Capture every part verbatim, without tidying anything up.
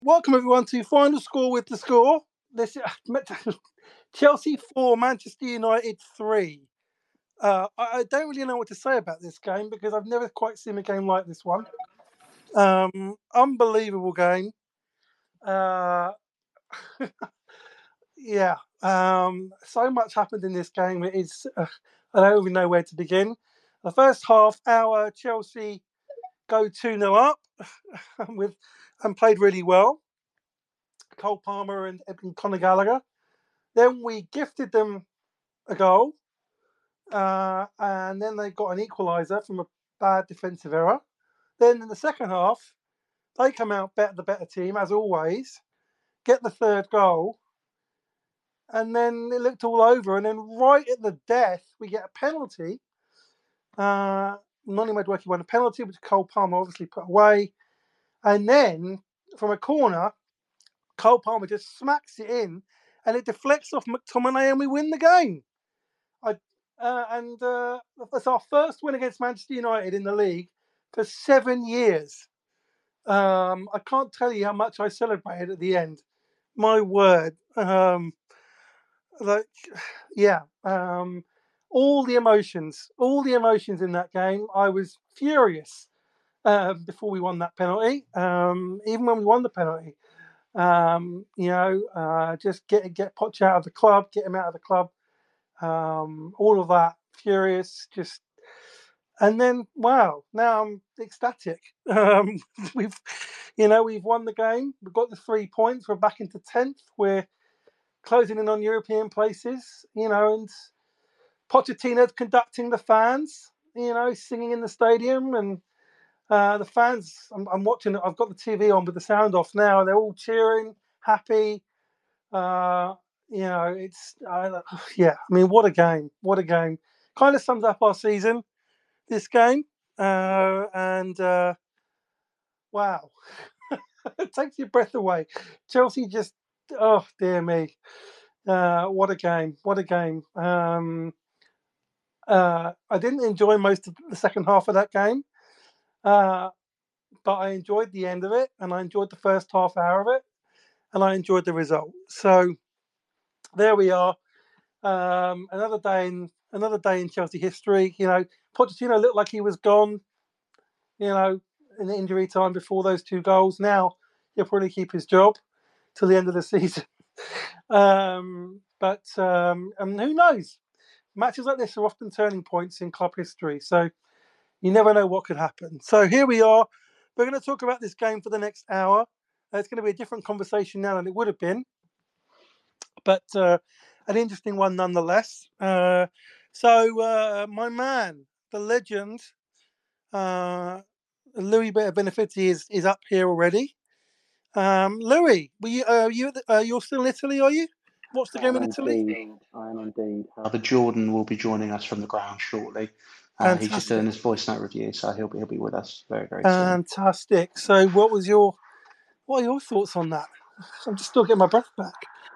Welcome everyone to Final Score with the Score. This Chelsea four, Manchester United three. Uh, I, I don't really know what to say about this game because I've never quite seen a game like this one. Um, unbelievable game. Uh, yeah, um, so much happened in this game. It is uh, I don't even know where to begin. The first half hour, Chelsea go two nil up with and played really well. Cole Palmer and, and Conor Gallagher. Then we gifted them a goal, uh, and then they got an equaliser from a bad defensive error. Then in the second half, they come out better, the better team as always, get the third goal, and then it looked all over. And then right at the death, we get a penalty. Uh, Noni Madueke won a penalty, which Cole Palmer obviously put away. And then from a corner, Cole Palmer just smacks it in, and it deflects off McTominay, and we win the game. I, uh, and uh, that's our first win against Manchester United in the league for seven years. Um, I can't tell you how much I celebrated at the end. My word. Um, like, yeah. Um, all the emotions, all the emotions in that game. I was furious uh, before we won that penalty. Um, even when we won the penalty, um, you know, uh, just get get Poch out of the club, get him out of the club. Um, all of that, furious, just, and then wow, now I'm ecstatic. Um, we've, you know, we've won the game. We've got the three points. We're back into tenth. We're closing in on European places. You know, and Pochettino's conducting the fans. You know, singing in the stadium, and uh, the fans. I'm, I'm watching it. I've got the T V on with the sound off now, and they're all cheering, happy. Uh, you know, it's uh, yeah. I mean, what a game! What a game! Kind of sums up our season. This game, uh, and uh, wow, it takes your breath away. Chelsea just, oh dear me, uh, what a game! What a game! Um, uh, I didn't enjoy most of the second half of that game, uh, but I enjoyed the end of it, and I enjoyed the first half hour of it, and I enjoyed the result. So there we are. Um, another day in another day in Chelsea history. You know, Pochettino looked like he was gone. You know, in the injury time before those two goals. Now he'll probably keep his job till the end of the season. um, but um, and who knows? Matches like this are often turning points in club history. So you never know what could happen. So here we are. We're going to talk about this game for the next hour. Uh, it's going to be a different conversation now than it would have been, but uh, an interesting one nonetheless. Uh, so, uh, my man, the legend, uh, Louis Benefitti is, is up here already. Um, Louis, were you, uh, you uh, you're still in Italy, are you? Watch the I game in am Italy. indeed. I am indeed. However, Jordan will be joining us from the ground shortly. Uh, he's just doing Fantastic, his voice note review, so he'll be he'll be with us very very soon. fantastic. So, what was your what are your thoughts on that? I'm just still getting my breath back.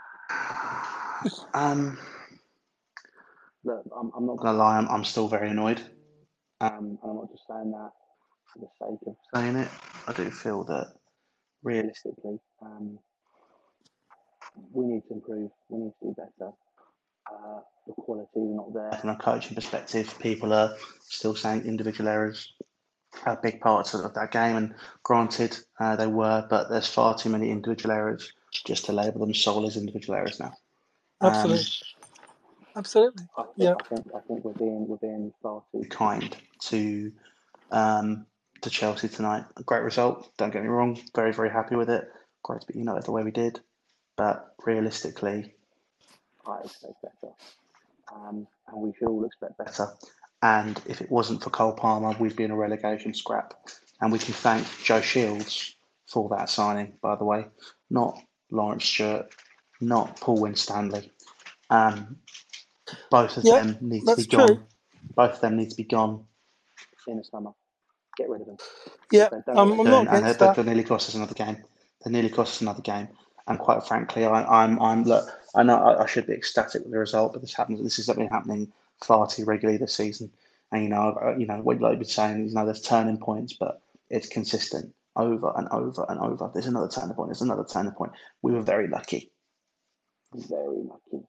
Um, look, I'm, I'm not going to lie. I'm, I'm still very annoyed. Um, and I'm not just saying that for the sake of saying it. I do feel that realistically, um, we need to improve. We need to do better. Uh, the quality is not there from a coaching perspective. People are still saying individual errors are big parts of that game, and granted, uh, they were, but there's far too many individual errors just to label them solely as individual errors now. Um, Absolutely, absolutely. I think Yeah, I think I think we're being we're being far too kind to um, to Chelsea tonight. A great result. Don't get me wrong. Very very happy with it. Great to beat United the way we did, but realistically, I expect better, um, and we should all expect better. And if it wasn't for Cole Palmer, we'd be in a relegation scrap. And we can thank Joe Shields for that signing, by the way, not Lawrence Stewart, not Paul Winstanley. Um, both of yeah, them need to be that's true. gone. Both of them need to be gone in the summer. Get rid of them. Yeah, They don't know um, what I'm they're not doing, and against they, that. they nearly cost us another game. They nearly cost us another game. And quite frankly, I, I'm, I'm look. I know I, I should be ecstatic with the result, but this happens. This has been happening far too regularly this season. And you know, I, you know what like you've been saying, you know, there's turning points, but it's consistent. over and over and over. There's another turning point. There's another turning point. We were very lucky. Very lucky.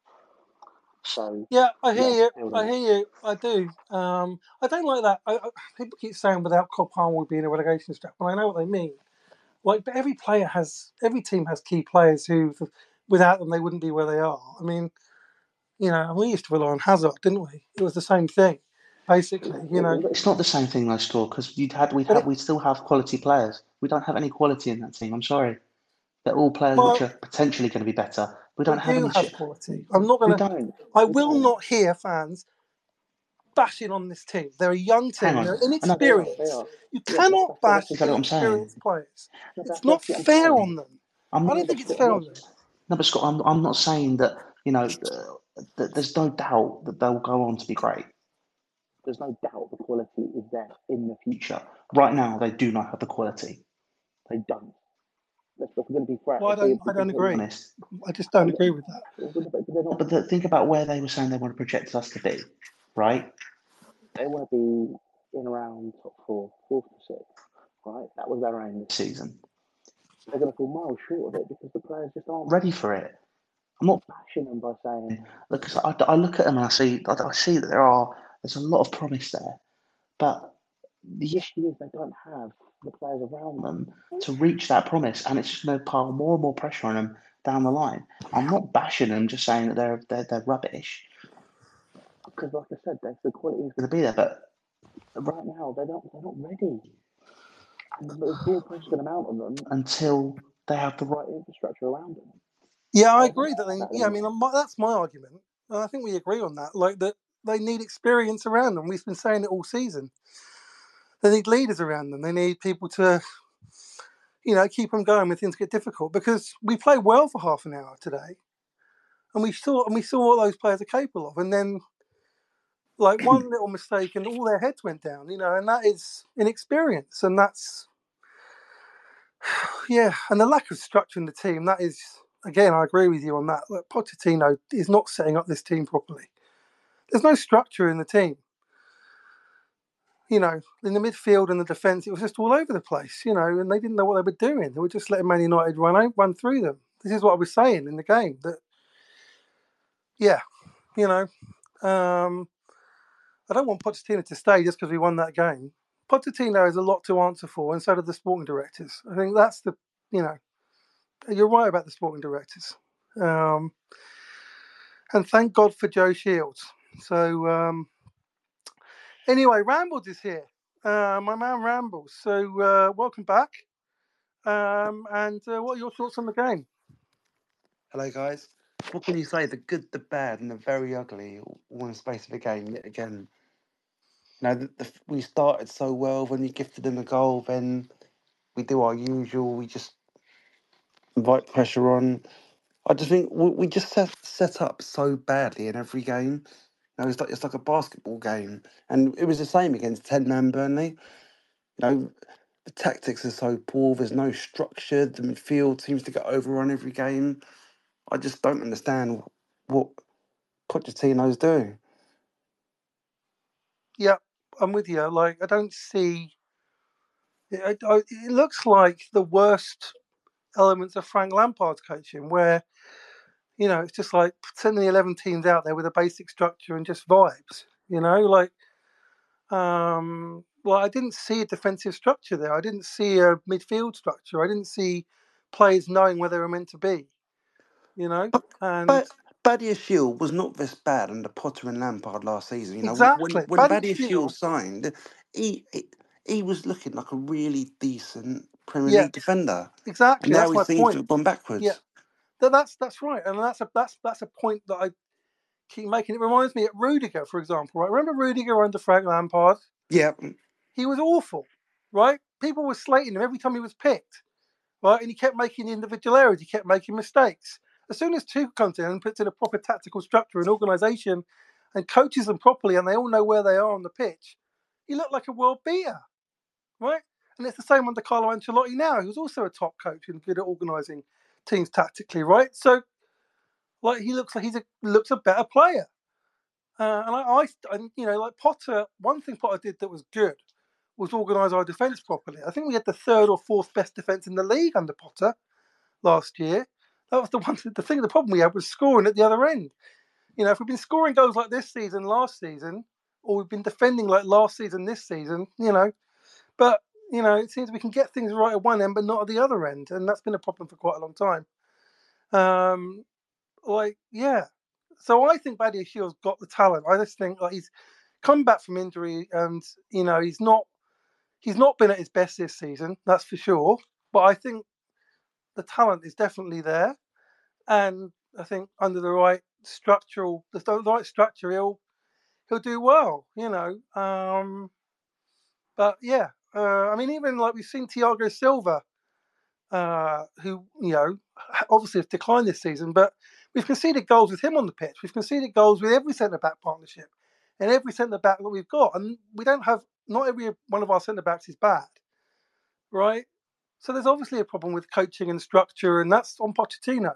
So yeah, I hear let's you. build I on it. hear you. I do. Um, I don't like that. I, I, people keep saying without Cole Palmer we'd be in a relegation strap, and I know what they mean. Like, but every player has, every team has key players who, without them, they wouldn't be where they are. I mean, you know, we used to rely on Hazard, didn't we? It was the same thing, basically. You know, It's not the same thing, though, Straw, because you'd had we'd but have it, we still have quality players. We don't have any quality in that team. I'm sorry. They're all players which well, are potentially going to be better. We don't we have do any. have Ch- quality. I'm not we going to. don't. I We will don't. not hear fans bashing on this team. They're a young Hang team. on. They're I know they are. They inexperienced. are. You Yeah, that's, cannot that's, that's bash exactly what I'm saying. inexperienced players. No, It's that's, not that's what I'm fair saying. on them. I'm I not. don't think That's it's what I'm fair not. on them. No, but Scott, I'm, I'm not saying that. You know, uh, that there's no doubt that they'll go on to be great. There's no doubt the quality is there in the future. Right now, they do not have the quality. They don't. Let's, if we're going to be frank, Well, I if we're don't. I don't completely agree. honest. I just don't agree with that. But, they're not, but the, think about where they were saying they want to project us to be, right? They want to be in around top four, fourth to sixth, right? That was their aim this season. They're going to fall miles short of it because the players just aren't ready for it. I'm not bashing them by saying, look, I, I look at them and I see, I, I see that there are, there's a lot of promise there, but the issue is they don't have the players around them to reach that promise, and it's just going to pile more and more pressure on them down the line. I'm not bashing them, just saying that they're they're, they're rubbish, because like I said, the quality is going to be there, but right now they're not they're not ready, and the more pressure is going to mount on them until they have the right infrastructure around them. Yeah, I agree that they. Yeah, I mean that's my argument, and I think we agree on that. Like that, they need experience around them. We've been saying it all season. They need leaders around them. They need people to, you know, keep them going when things get difficult. Because we played well for half an hour today, and we saw and we saw what those players are capable of. And then, like one little mistake, and all their heads went down. You know, and that is inexperience, and that's yeah, and the lack of structure in the team. That is again, I agree with you on that. Look, Pochettino is not setting up this team properly. There's no structure in the team. You know, in the midfield and the defence, it was just all over the place, you know, and they didn't know what they were doing. They were just letting Man United run out, run through them. This is what I was saying in the game, that, yeah, you know, um, I don't want Pochettino to stay just because we won that game. Pochettino has a lot to answer for, and so do the sporting directors. I think that's the, you know, you're right about the sporting directors. Um, and thank God for Joe Shields. So, um, anyway, Rambles is here. Uh, my man Rambles. So, uh, welcome back. Um, and uh, what are your thoughts on the game? Hello, guys. What can you say? The good, the bad, and the very ugly, all in the space of a game, yet again. You know, the, the, we started so well. When we gifted them a goal, then we do our usual. We just invite pressure on. I just think we, we just set, set up so badly in every game. You know, it's like, it's like a basketball game. And it was the same against ten-man Burnley. You know, the tactics are so poor. There's no structure. The midfield seems to get overrun every game. I just don't understand what Pochettino's doing. Yeah, I'm with you. Like, I don't see. It, I, it looks like the worst elements of Frank Lampard's coaching, where you know it's just like sending the eleven teams out there with a basic structure and just vibes. You know, like, um, well, I didn't see a defensive structure there. I didn't see a midfield structure. I didn't see players knowing where they were meant to be. You know, But, and but Badia Shield was not this bad under Potter and Lampard last season. You know, when exactly, when Buddy Badia Shield Shield. signed, he, he he was looking like a really decent Premier Yeah, League defender, and exactly. now That's he my seems to point. have gone Yeah, backwards. that, that's that's right, and that's a that's that's a point that I keep making. It reminds me of Rudiger, for example. Right? Remember Rudiger under Frank Lampard? Yeah, He was awful, right? People were slating him every time he was picked, right? And he kept making individual errors. He kept making mistakes. As soon as Tuchel comes in and puts in a proper tactical structure and organisation and coaches them properly, and they all know where they are on the pitch, he looked like a world beater, right? And it's the same under Carlo Ancelotti now, who's also a top coach and good at organising teams tactically, right? So, like, he looks like he's a looks a better player. Uh, and I, I, you know, like Potter, one thing Potter did that was good was organise our defence properly. I think we had the third or fourth best defence in the league under Potter last year. That was the one. The thing, the problem we had was scoring at the other end. You know, if we've been scoring goals like this season, last season, or we've been defending like last season, this season, you know, but you know, it seems we can get things right at one end, but not at the other end, and that's been a problem for quite a long time. Um, like, yeah. So I think Badia Shields got the talent. I just think like he's come back from injury, and you know, he's not he's not been at his best this season, that's for sure. But I think the talent is definitely there, and I think under the right structural, the, the right structure, he'll he'll do well. You know, um, but yeah, uh, I mean, even like we've seen Thiago Silva, uh, who you know obviously has declined this season, but we've conceded goals with him on the pitch. We've conceded goals with every centre back partnership and every centre back that we've got, and we don't have not every one of our centre backs is bad, right? So there's obviously a problem with coaching and structure, and that's on Pochettino.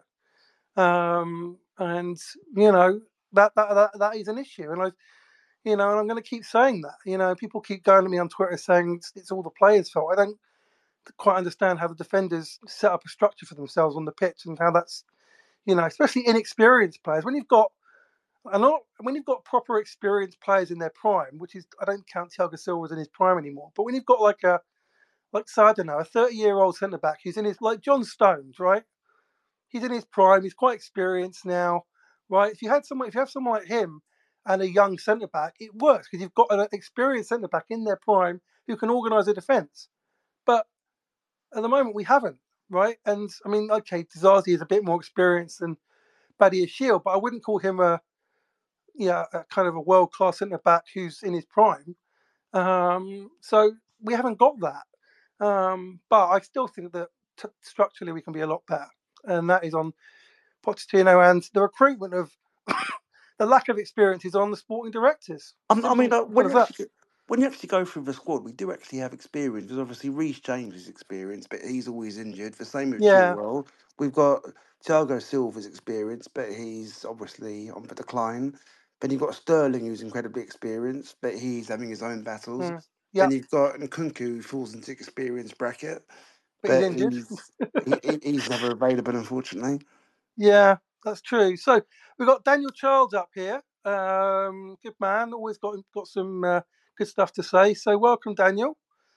Um, and you know that, that that that is an issue, and I, you know, and I'm going to keep saying that. You know, people keep going at me on Twitter saying it's, it's all the players' fault. I don't quite understand how the defenders set up a structure for themselves on the pitch, and how that's, you know, especially inexperienced players. When you've got, I know, when you've got proper experienced players in their prime, which is, I don't count Thiago Silva in his prime anymore, but when you've got like a, like so I don't know, a thirty-year-old centre back who's in his, like John Stones, right? He's in his prime. He's quite experienced now, right? If you had someone, if you have someone like him and a young centre back, it works because you've got an experienced centre back in their prime who can organise a defence. But at the moment, we haven't, right? And I mean, okay, Zazi is a bit more experienced than Badia Shield, but I wouldn't call him a, yeah, a kind of a world class centre back who's in his prime. Um, so we haven't got that. Um, but I still think that t- structurally we can be a lot better, and that is on Pochettino, and the recruitment of the lack of experience is on the sporting directors. Um, I mean, Simple uh, when as you that. actually when you actually go through the squad, we do actually have experience. Because obviously Reece James is experienced, but he's always injured. The same with Yeah. Chilwell. We've got Thiago Silva's experienced, but he's obviously on the decline. Then you've got Sterling, who's incredibly experienced, but he's having his own battles. Mm. Yeah. Then you've got Nkunku, who falls into experience bracket, But he's but injured. he's he, he- he's never available, unfortunately. Yeah, that's true. So we've got Daniel Childs up here. Um, good man. Always got got some uh, good stuff to say. So welcome, Daniel.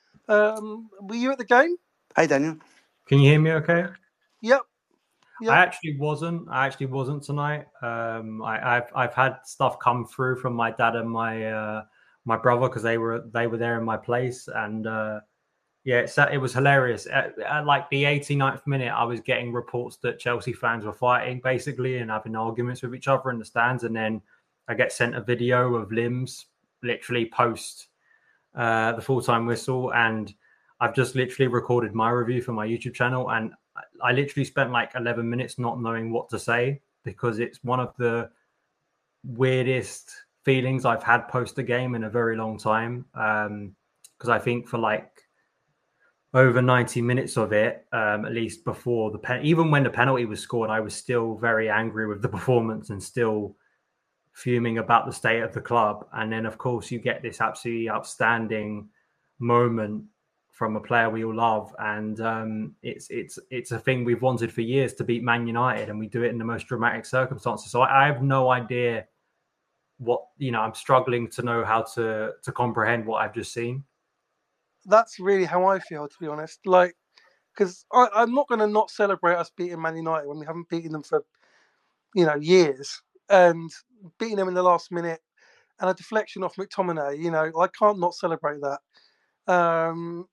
Um, were you at the game? Hey, Daniel. Can you hear me okay? Yep. Yep. I actually wasn't. I actually wasn't tonight. Um, I, I've I've had stuff come through from my dad and my uh, my brother because they were they were there in my place, and uh, yeah, it's, it was hilarious. At, at like the eighty-ninth minute, I was getting reports that Chelsea fans were fighting basically and having arguments with each other in the stands, and then I get sent a video of Limbs literally post uh, the full-time whistle, and I've just literally recorded my review for my YouTube channel, and I literally spent like eleven minutes not knowing what to say because it's one of the weirdest feelings I've had post the game in a very long time. Um, because I think for like over ninety minutes of it, um, at least before the pen, even when the penalty was scored, I was still very angry with the performance and still fuming about the state of the club. And then, of course, you get this absolutely outstanding moment from a player we all love, and um, it's it's it's a thing we've wanted for years to beat Man United, and we do it in the most dramatic circumstances. So I, I have no idea what, you know, I'm struggling to know how to to comprehend what I've just seen. That's really how I feel, to be honest. Like, because I'm not going to not celebrate us beating Man United when we haven't beaten them for, you know, years, and beating them in the last minute and a deflection off McTominay. You know, I can't not celebrate that. Um,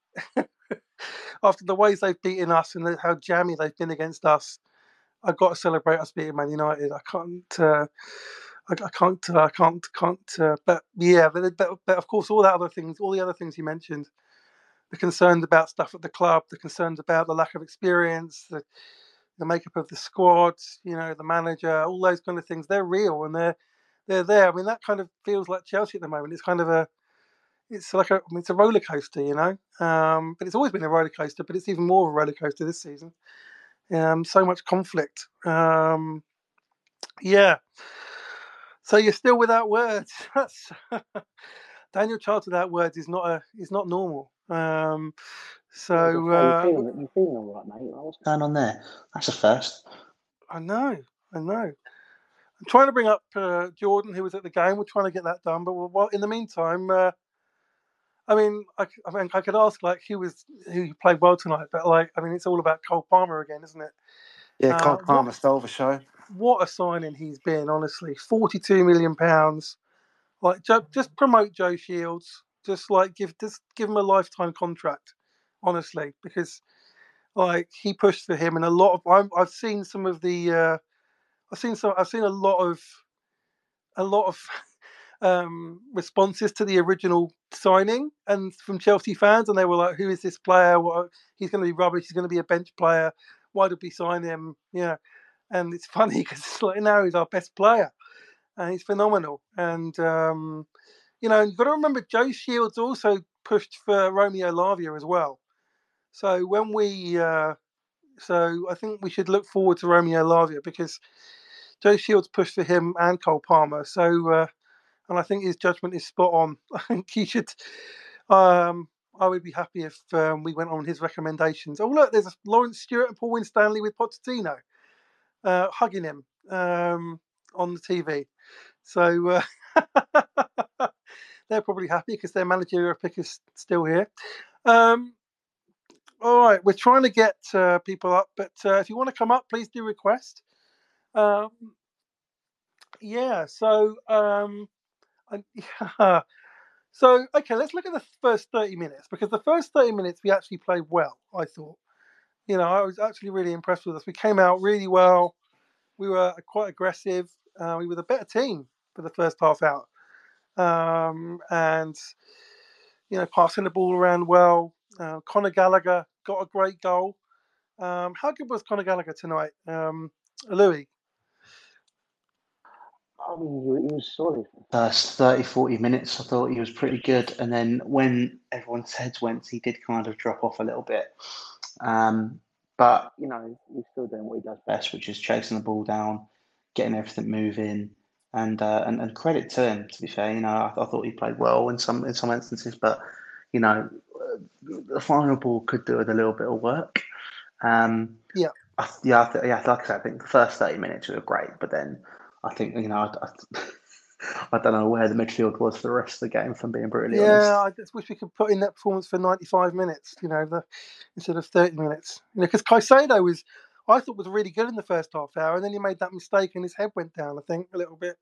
after the ways they've beaten us and how jammy they've been against us, I've got to celebrate us beating Man United. I can't, uh, I, I can't, uh, I can't, can't. Uh, but yeah, but, but, but of course, all that other things, all the other things you mentioned, the concerns about stuff at the club, the concerns about the lack of experience, the, the makeup of the squad, you know, the manager, all those kind of things, they're real and they're they're there. I mean, that kind of feels like Chelsea at the moment. It's kind of a It's like a, I mean, it's a roller coaster, you know. Um, but it's always been a roller coaster, but it's even more of a roller coaster this season. Um, so much conflict. Um, yeah. So you're still without words. That's Daniel Childs without words is not a is not normal. Um, so Yeah, uh, you feeling, you feeling all right, mate? What's going on there? That's a first. I know, I know. I'm trying to bring up uh, Jordan, who was at the game. We're trying to get that done, but well, in the meantime, uh, I mean, I, I mean, I could ask like who was who played well tonight, but like, I mean, it's all about Cole Palmer again, isn't it? Yeah, Uh, Cole what, Palmer stole the show. what a signing he's been, honestly. forty-two million pounds. Like, ju- just promote Joe Shields. Just like give just give him a lifetime contract, honestly, because like he pushed for him, and a lot of I'm, I've seen some of the uh, I've seen some I've seen a lot of a lot of um, responses to the original signing and from Chelsea fans, and they were like, "Who is this player? What, he's going to be rubbish. He's going to be a bench player. Why did we sign him?" Yeah, and it's funny because it's like now he's our best player, and he's phenomenal. And um, you know, you've got to remember Joe Shields also pushed for Romeo Lavia as well. So when we, uh, so I think we should look forward to Romeo Lavia because Joe Shields pushed for him and Cole Palmer. So, uh, and I think his judgment is spot on. I think he should. Um, I would be happy if um, we went on his recommendations. Oh look, there's Lawrence Stewart and Paul Winstanley with Pochettino uh, hugging him um, on the T V. So uh, they're probably happy because their managerial pick is still here. Um, all right, we're trying to get uh, people up, but uh, if you want to come up, please do request. Um, yeah, so um, I, yeah. So okay, let's look at the first thirty minutes because the first thirty minutes we actually played well. I thought, you know, I was actually really impressed with us. We came out really well. We were quite aggressive. Uh, we were the better team for the first half out, um, and you know, passing the ball around well. Uh, Conor Gallagher got a great goal. Um, how good was Conor Gallagher tonight, um, Louis? I mean, he, he was solid. First thirty, forty minutes, I thought he was pretty good. And then when everyone's heads went, he did kind of drop off a little bit. Um, but, you know, he's still doing what he does best, which is chasing the ball down, getting everything moving. And uh, and, and credit to him, to be fair. You know, I, I thought he played well in some in some instances, but, you know, the final ball could do with a little bit of work. Um, yeah, I, yeah, I th- yeah. Like I said, I think the first thirty minutes were great, but then I think you know, I, I, I don't know where the midfield was for the rest of the game. If I'm being brutally yeah. honest. I just wish we could put in that performance for ninety-five minutes. You know, the, instead of thirty minutes. You know, because Caicedo was, I thought was really good in the first half hour, and then he made that mistake and his head went down. I think a little bit.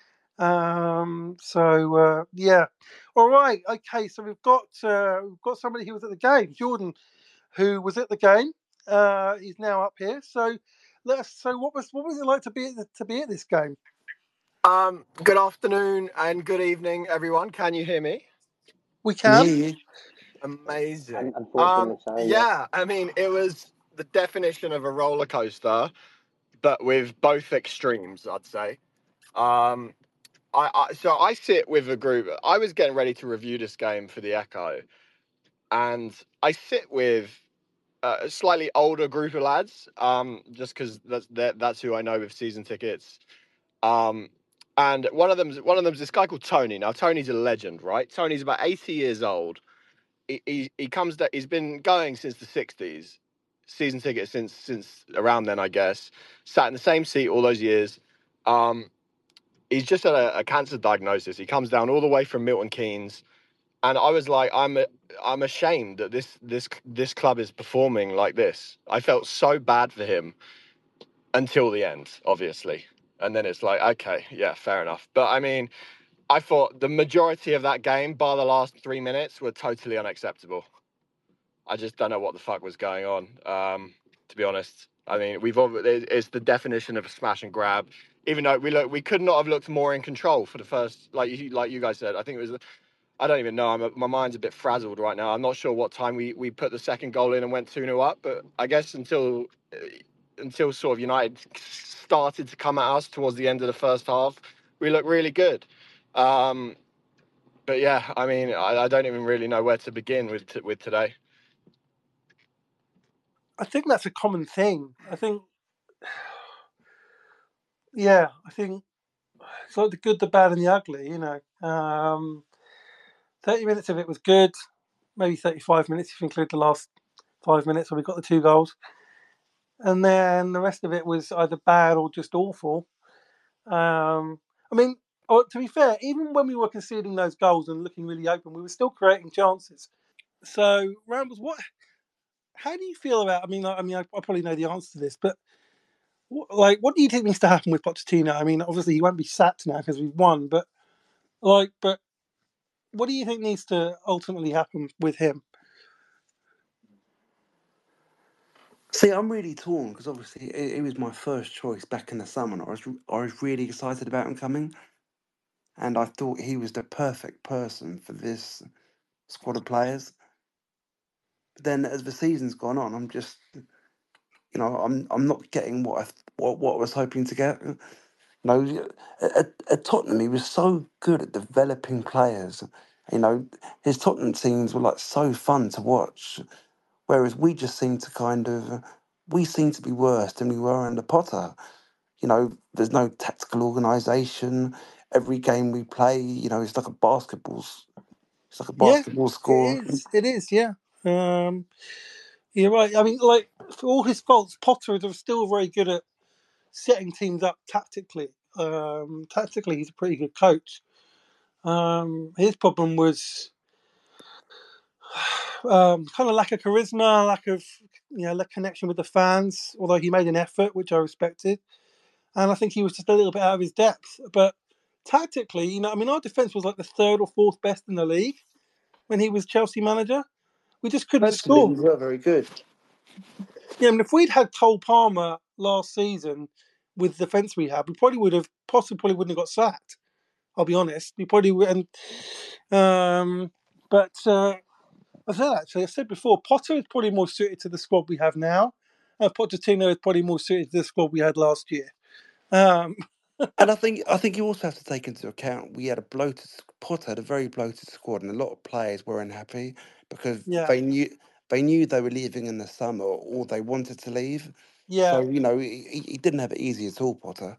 Um, so uh, yeah. All right. Okay. So we've got uh, we've got somebody who was at the game, Jordan, who was at the game. Uh, he's now up here. So let us. So what was what was it like to be at the, to be at this game? Um, good afternoon and good evening, everyone. Can you hear me? We Can can. hear you. Amazing. Unfortunately, Um, so yeah. yeah, I mean, it was the definition of a roller coaster, but with both extremes, I'd say. Um, I, I so I sit with a group. I was getting ready to review this game for the Echo, and I sit with a slightly older group of lads. Um, just because that's that's who I know with season tickets. Um, and one of them's one of them's this guy called Tony. Now Tony's a legend, right? Tony's about eighty years old. He he, he comes that he's been going since the sixties, season ticket since since around then, I guess. Sat in the same seat all those years. Um, he's just had a, a cancer diagnosis. He comes down all the way from Milton Keynes, and I was like, I'm I'm ashamed that this this this club is performing like this. I felt so bad for him until the end, obviously. And then it's like, okay, yeah, fair enough. But I mean, I thought the majority of that game, bar the last three minutes, were totally unacceptable. I just don't know what the fuck was going on, um, to be honest. I mean, we've it's the definition of a smash and grab. Even though we look, we could not have looked more in control for the first, like you, like you guys said. I think it was. I don't even know. I'm a, my mind's a bit frazzled right now. I'm not sure what time we, we put the second goal in and went two nil up, but I guess until until sort of United started to come at us towards the end of the first half, we looked really good. Um, but yeah, I mean, I, I don't even really know where to begin with t- with today. I think that's a common thing. I think, yeah, I think it's like the good, the bad, and the ugly. You know, um, thirty minutes of it was good, maybe thirty-five minutes if you include the last five minutes where we got the two goals. And then the rest of it was either bad or just awful. Um, I mean, to be fair, even when we were conceding those goals and looking really open, we were still creating chances. So, Rambles, what? How do you feel about? I mean, I, I mean, I, I probably know the answer to this, but what, like, what do you think needs to happen with Pochettino? I mean, obviously he won't be sacked now because we've won, but like, but what do you think needs to ultimately happen with him? See, I'm really torn because obviously it, it was my first choice back in the summer. And I was I was really excited about him coming, and I thought he was the perfect person for this squad of players. But then, as the season's gone on, I'm just, you know, I'm I'm not getting what I th- what what I was hoping to get. You know, at, at Tottenham, he was so good at developing players. You know, his Tottenham teams were like so fun to watch. Whereas we just seem to kind of, we seem to be worse than we were under Potter. You know, there's no tactical organisation. Every game we play, you know, it's like a basketball. s- It's like a Yeah, basketball it score. is. It is. Yeah. Um, you're right. I mean, like for all his faults, Potter is still very good at setting teams up tactically. Um, tactically, he's a pretty good coach. Um, his problem was um, kind of lack of charisma, lack of you know, lack connection with the fans. Although he made an effort, which I respected, and I think he was just a little bit out of his depth. But tactically, you know, I mean, our defense was like the third or fourth best in the league when he was Chelsea manager. We just couldn't Actually, score. we were very good. Yeah, I mean, if we'd had Cole Palmer last season with the defence we had, we probably would have possibly wouldn't have got sacked. I'll be honest. We probably would. And, um, but uh, I said actually, I said before, Potter is probably more suited to the squad we have now. Uh, Pochettino is probably more suited to the squad we had last year. Um, And I think I think you also have to take into account we had a bloated s- Potter had a very bloated squad, and a lot of players were unhappy because yeah, they knew they knew they were leaving in the summer or they wanted to leave. yeah, So you know he, he he didn't have it easy at all, Potter.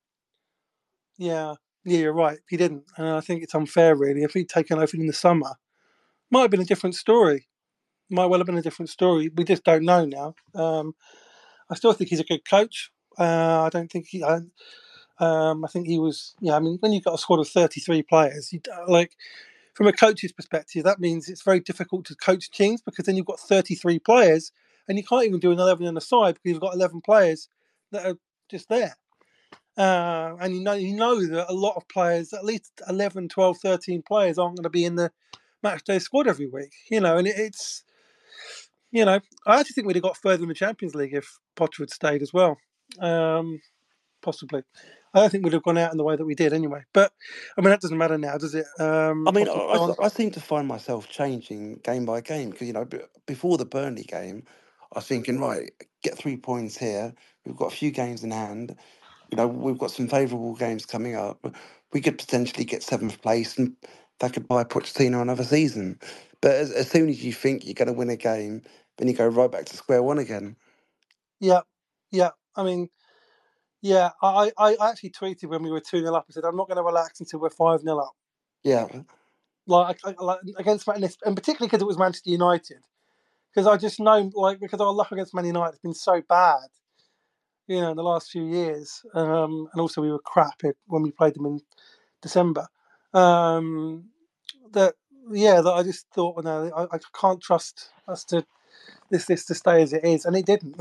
yeah, yeah. You're right. He didn't, and I think it's unfair, really. If he'd taken over in the summer, might have been a different story. Might well have been a different story. We just don't know now. Um, I still think he's a good coach. Uh, I don't think he. I, um, I think he was. Yeah, I mean, when you've got a squad of thirty-three players, you like from a coach's perspective, that means it's very difficult to coach teams because then you've got thirty-three players and you can't even do an eleven on the side because you've got eleven players that are just there. Uh, and you know, you know that a lot of players, at least eleven, twelve, thirteen players, aren't going to be in the match day squad every week. You know, and it, it's you know, I actually think we'd have got further in the Champions League if Potter had stayed as well. Um, possibly. I don't think we'd have gone out in the way that we did anyway. But I mean, that doesn't matter now, does it? I Um, mean, I, Potter's I s- gone. I seem to find myself changing game by game because you know b- before the Burnley game, I was thinking right, get three points here. We've got a few games in hand. You know, we've got some favourable games coming up. We could potentially get seventh place, and that could buy Pochettino another season. But as, as soon as you think you're going to win a game, then you go right back to square one again. Yeah, yeah. I mean, yeah. I, I I actually tweeted when we were two nil up. I said I'm not going to relax until we're five nil up. Yeah, Like, I, I- like against Man, and particularly because it was Manchester United. Because I just know, like, because our luck against Man United has been so bad, you know, in the last few years. Um, and also we were crap when we played them in December. Um, that yeah, that I just thought, well, no, I, I can't trust us to this this to stay as it is, and it didn't.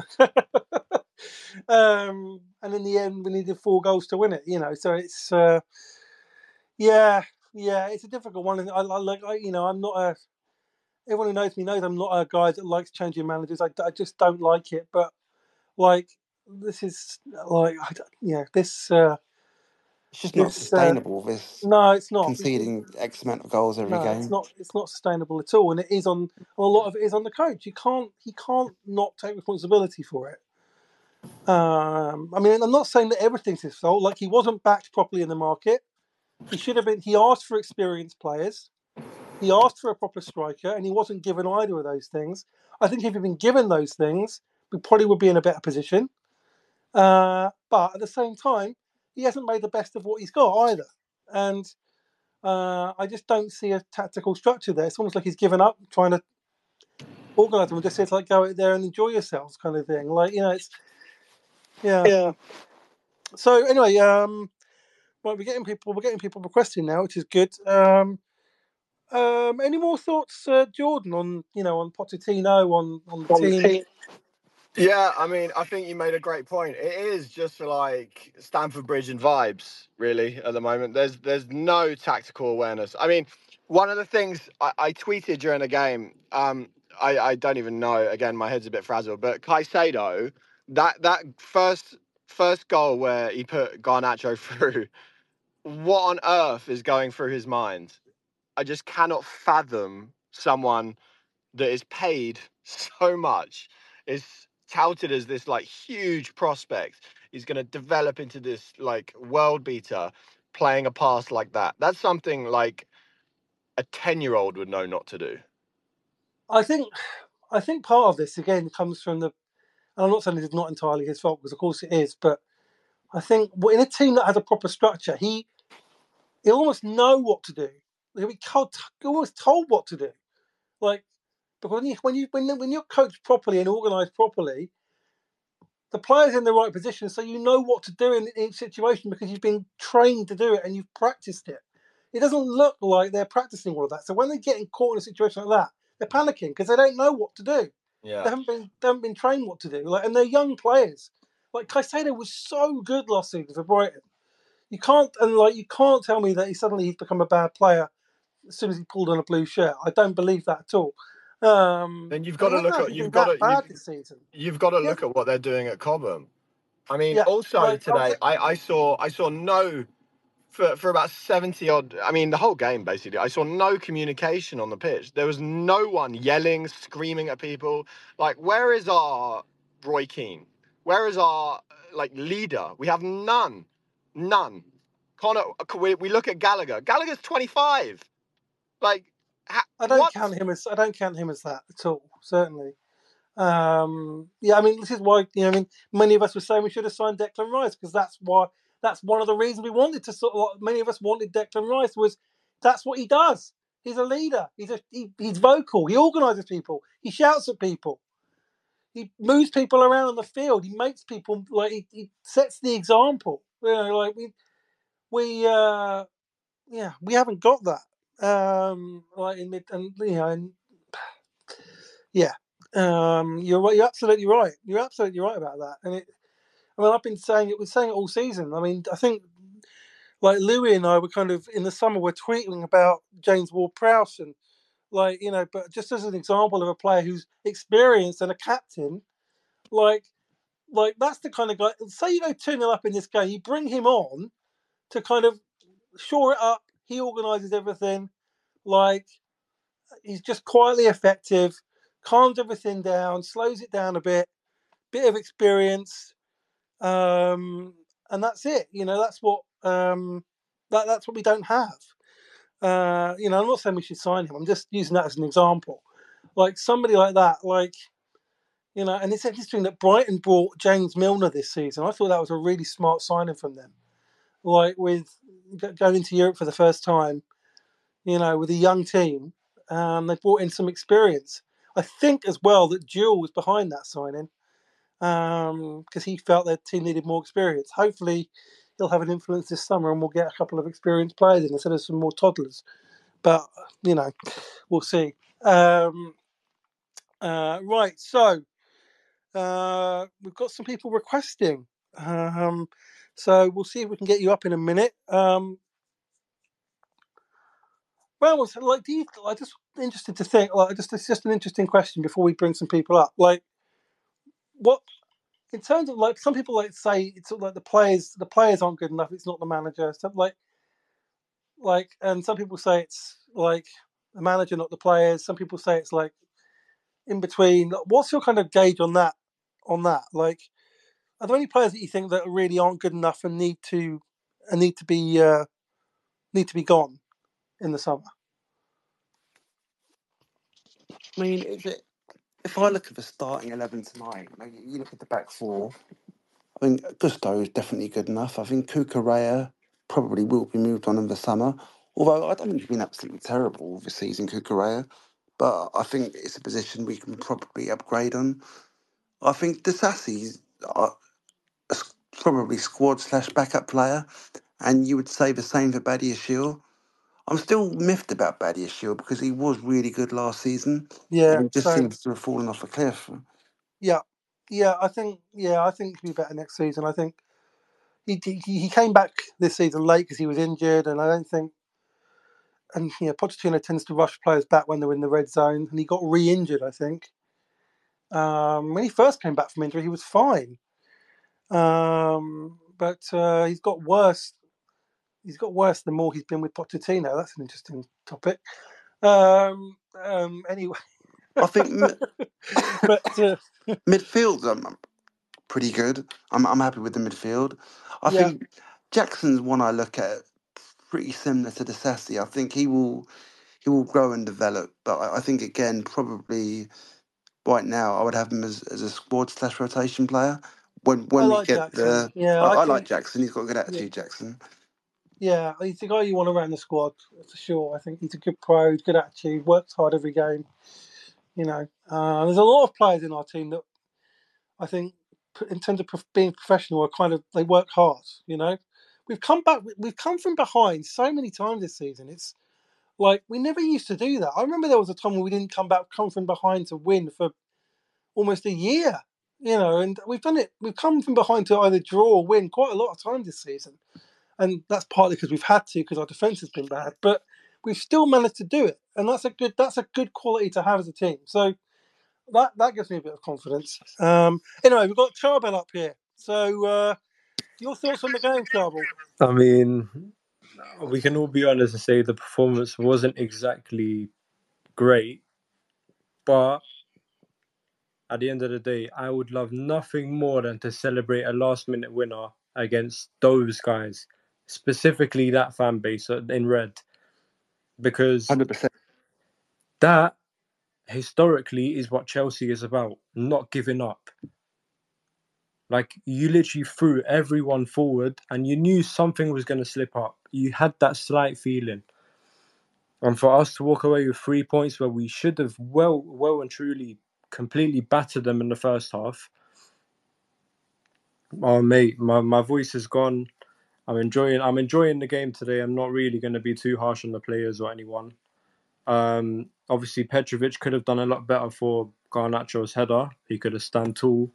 um, and in the end, we needed four goals to win it. You know, so it's uh, yeah, yeah, it's a difficult one. And I, I like, I, you know, I'm not a. Everyone who knows me knows I'm not a guy that likes changing managers. I, I just don't like it. But like, this is like, I, don't- yeah, this uh, it's just not this uh, sustainable. This no, it's not. It, it, conceding X amount of goals every no, it's game. not. It's not sustainable at all, and it is on. A lot of it is on the coach. You can't. He can't not take responsibility for it. Um, I mean, I'm not saying that everything's his fault. Like he wasn't backed properly in the market. He should have been. He asked for experienced players. He asked for a proper striker, and he wasn't given either of those things. I think if he'd been given those things, we probably would be in a better position. Uh, but at the same time, he hasn't made the best of what he's got either. And Uh, I just don't see a tactical structure there. It's almost like he's given up trying to organise them and just says like go out there and enjoy yourselves kind of thing. Like, you know, it's yeah. Yeah. So anyway, um, well, we're getting people we're getting people requesting now, which is good. Um, um, any more thoughts, uh, Jordan, on you know on Pochettino, on on the On the team? team. Yeah, I mean, I think you made a great point. It is just like Stamford Bridge and vibes, really, at the moment. There's there's no tactical awareness. I mean, one of the things I, I tweeted during the game, um, I, I don't even know. Again, my head's a bit frazzled. But Caicedo, that that first first goal where he put Garnacho through, what on earth is going through his mind? I just cannot fathom someone that is paid so much, is touted as this like huge prospect. He's going to develop into this like world beater, playing a pass like that. That's something like a ten year old would know not to do. I think I think part of this again comes from the. And I'm not saying it's not entirely his fault because of course it is, but I think in a team that has a proper structure, he he almost know what to do. He'll be told, almost told what to do. Like because when you when you when, when you're coached properly and organised properly, the player's in the right position, so you know what to do in each situation because you've been trained to do it and you've practiced it. It doesn't look like they're practicing all of that. So when they get caught in a situation like that, they're panicking because they don't know what to do. Yeah. They haven't been they haven't been trained what to do. Like, and they're young players. Like Caicedo was so good last season for Brighton. You can't and like you can't tell me that he suddenly he's become a bad player as soon as he pulled on a blue shirt. I don't believe that at all. Um, Then you've and got he to hasn't look at actually you've been got that to you've, bad this season. you've got to He look hasn't- at what they're doing at Cobham. I mean, Yeah, also like, I today was- I, I saw I saw no for for about seventy odd. I mean, the whole game basically. I saw no communication on the pitch. There was no one yelling, screaming at people. Like, where is our Roy Keane? Where is our like leader? We have none, none. Connor, we, we look at Gallagher. Gallagher's twenty-five. Like, ha, I don't what? count him as I don't count him as that at all. Certainly. Um, yeah, I mean, this is why you know. I mean, many of us were saying we should have signed Declan Rice because that's why. That's one of the reasons we wanted to sort of. Many of us wanted Declan Rice was that's what he does. He's a leader. He's a he, he's vocal. He organises people. He shouts at people. He moves people around on the field. He makes people like he, he sets the example. You know, like we we uh yeah we haven't got that um like in mid and you know and yeah um you're right. You're absolutely right. You're absolutely right about that. And it. I mean, I've been saying it. We're saying it all season. I mean, I think like Louis and I were kind of in the summer we're tweeting about James Ward-Prowse and like you know, but just as an example of a player who's experienced and a captain, like like that's the kind of guy. Say you go two nil up in this game, you bring him on to kind of shore it up. He organises everything. Like he's just quietly effective, calms everything down, slows it down a bit, bit of experience, um, and that's it. You know, that's what um, that that's what we don't have. Uh, you know, I'm not saying we should sign him. I'm just using that as an example. Like somebody like that, like you know, and it's interesting that Brighton brought James Milner this season. I thought that was a really smart signing from them. Like with going into Europe for the first time, you know, with a young team, um, they brought in some experience. I think as well that Jewell was behind that signing because um, he felt their team needed more experience. Hopefully, he'll have an influence this summer and we'll get a couple of experienced players in instead of some more toddlers. But, you know, we'll see. Um, uh, right, so uh, we've got some people requesting. Um, so we'll see if we can get you up in a minute. Um, well, so, like, do you? I just interested to think. Like, just it's just an interesting question before we bring some people up. Like, what in terms of like some people like say it's sort of like the players the players aren't good enough. It's not the manager. So like, like, and some people say it's like the manager, not the players. Some people say it's like in between. What's your kind of gauge on that? On that, like, are there any players that you think that really aren't good enough and need to and need to be uh, need to be gone in the summer? I mean, is it, if I look at the starting eleven tonight, like, you look at the back four, I think Gusto is definitely good enough. I think Kukurea probably will be moved on in the summer, Although I don't think he's been absolutely terrible this season, Kukurea, but I think it's a position we can probably upgrade on. I think Disasi's uh, a s- probably squad slash backup player, and you would say the same for Badiashile. I'm still miffed about Badiashile because he was really good last season, Yeah, and he just so seems to have fallen off a cliff. yeah, yeah. I think yeah, I think he'll be better next season. I think he he, he came back this season late because he was injured, and I don't think. And you know, Pochettino tends to rush players back when they're in the red zone, and he got re-injured. I think um, when he first came back from injury, he was fine, um, but uh, he's got worse. He's got worse the more he's been with Pochettino. That's an interesting topic. Um, um, anyway, I think m- but uh, midfield's um, pretty good. I'm I'm happy with the midfield. I yeah, think Jackson's one I look at pretty similar to Disasi. I think he will he will grow and develop, but I, I think again probably right now I would have him as, as a squad slash rotation player. When I when we like get Jackson. the Yeah, I, I I like think. Jackson. He's got a good Yeah, attitude, Jackson. yeah, he's the guy you want around the squad for sure. I think he's a good pro, good attitude, works hard every game. You know, uh, there's a lot of players in our team that I think, in terms of prof- being professional, are kind of they work hard. You know, we've come back, we've come from behind so many times this season. It's like we never used to do that. I remember there was a time when we didn't come back, come from behind to win for almost a year. You know, and we've done it. We've come from behind to either draw or win quite a lot of times this season, and that's partly because we've had to because our defense has been bad. But we've still managed to do it, and that's a good that's a good quality to have as a team. So that that gives me a bit of confidence. Um, anyway, we've got Charbel up here. So uh, your thoughts on the game, Charbel? I mean, we can all be honest and say the performance wasn't exactly great, but at the end of the day, I would love nothing more than to celebrate a last-minute winner against those guys, specifically that fan base in red, because Hundred percent. that historically is what Chelsea is about, not giving up. Like, you literally threw everyone forward and you knew something was going to slip up. You had that slight feeling. And for us to walk away with three points where we should have well, well and truly completely battered them in the first half. Oh, mate, my, my voice is gone. I'm enjoying I'm enjoying the game today. I'm not really going to be too harsh on the players or anyone. Um, obviously, Petrovic could have done a lot better for Garnacho's header. He could have stand tall.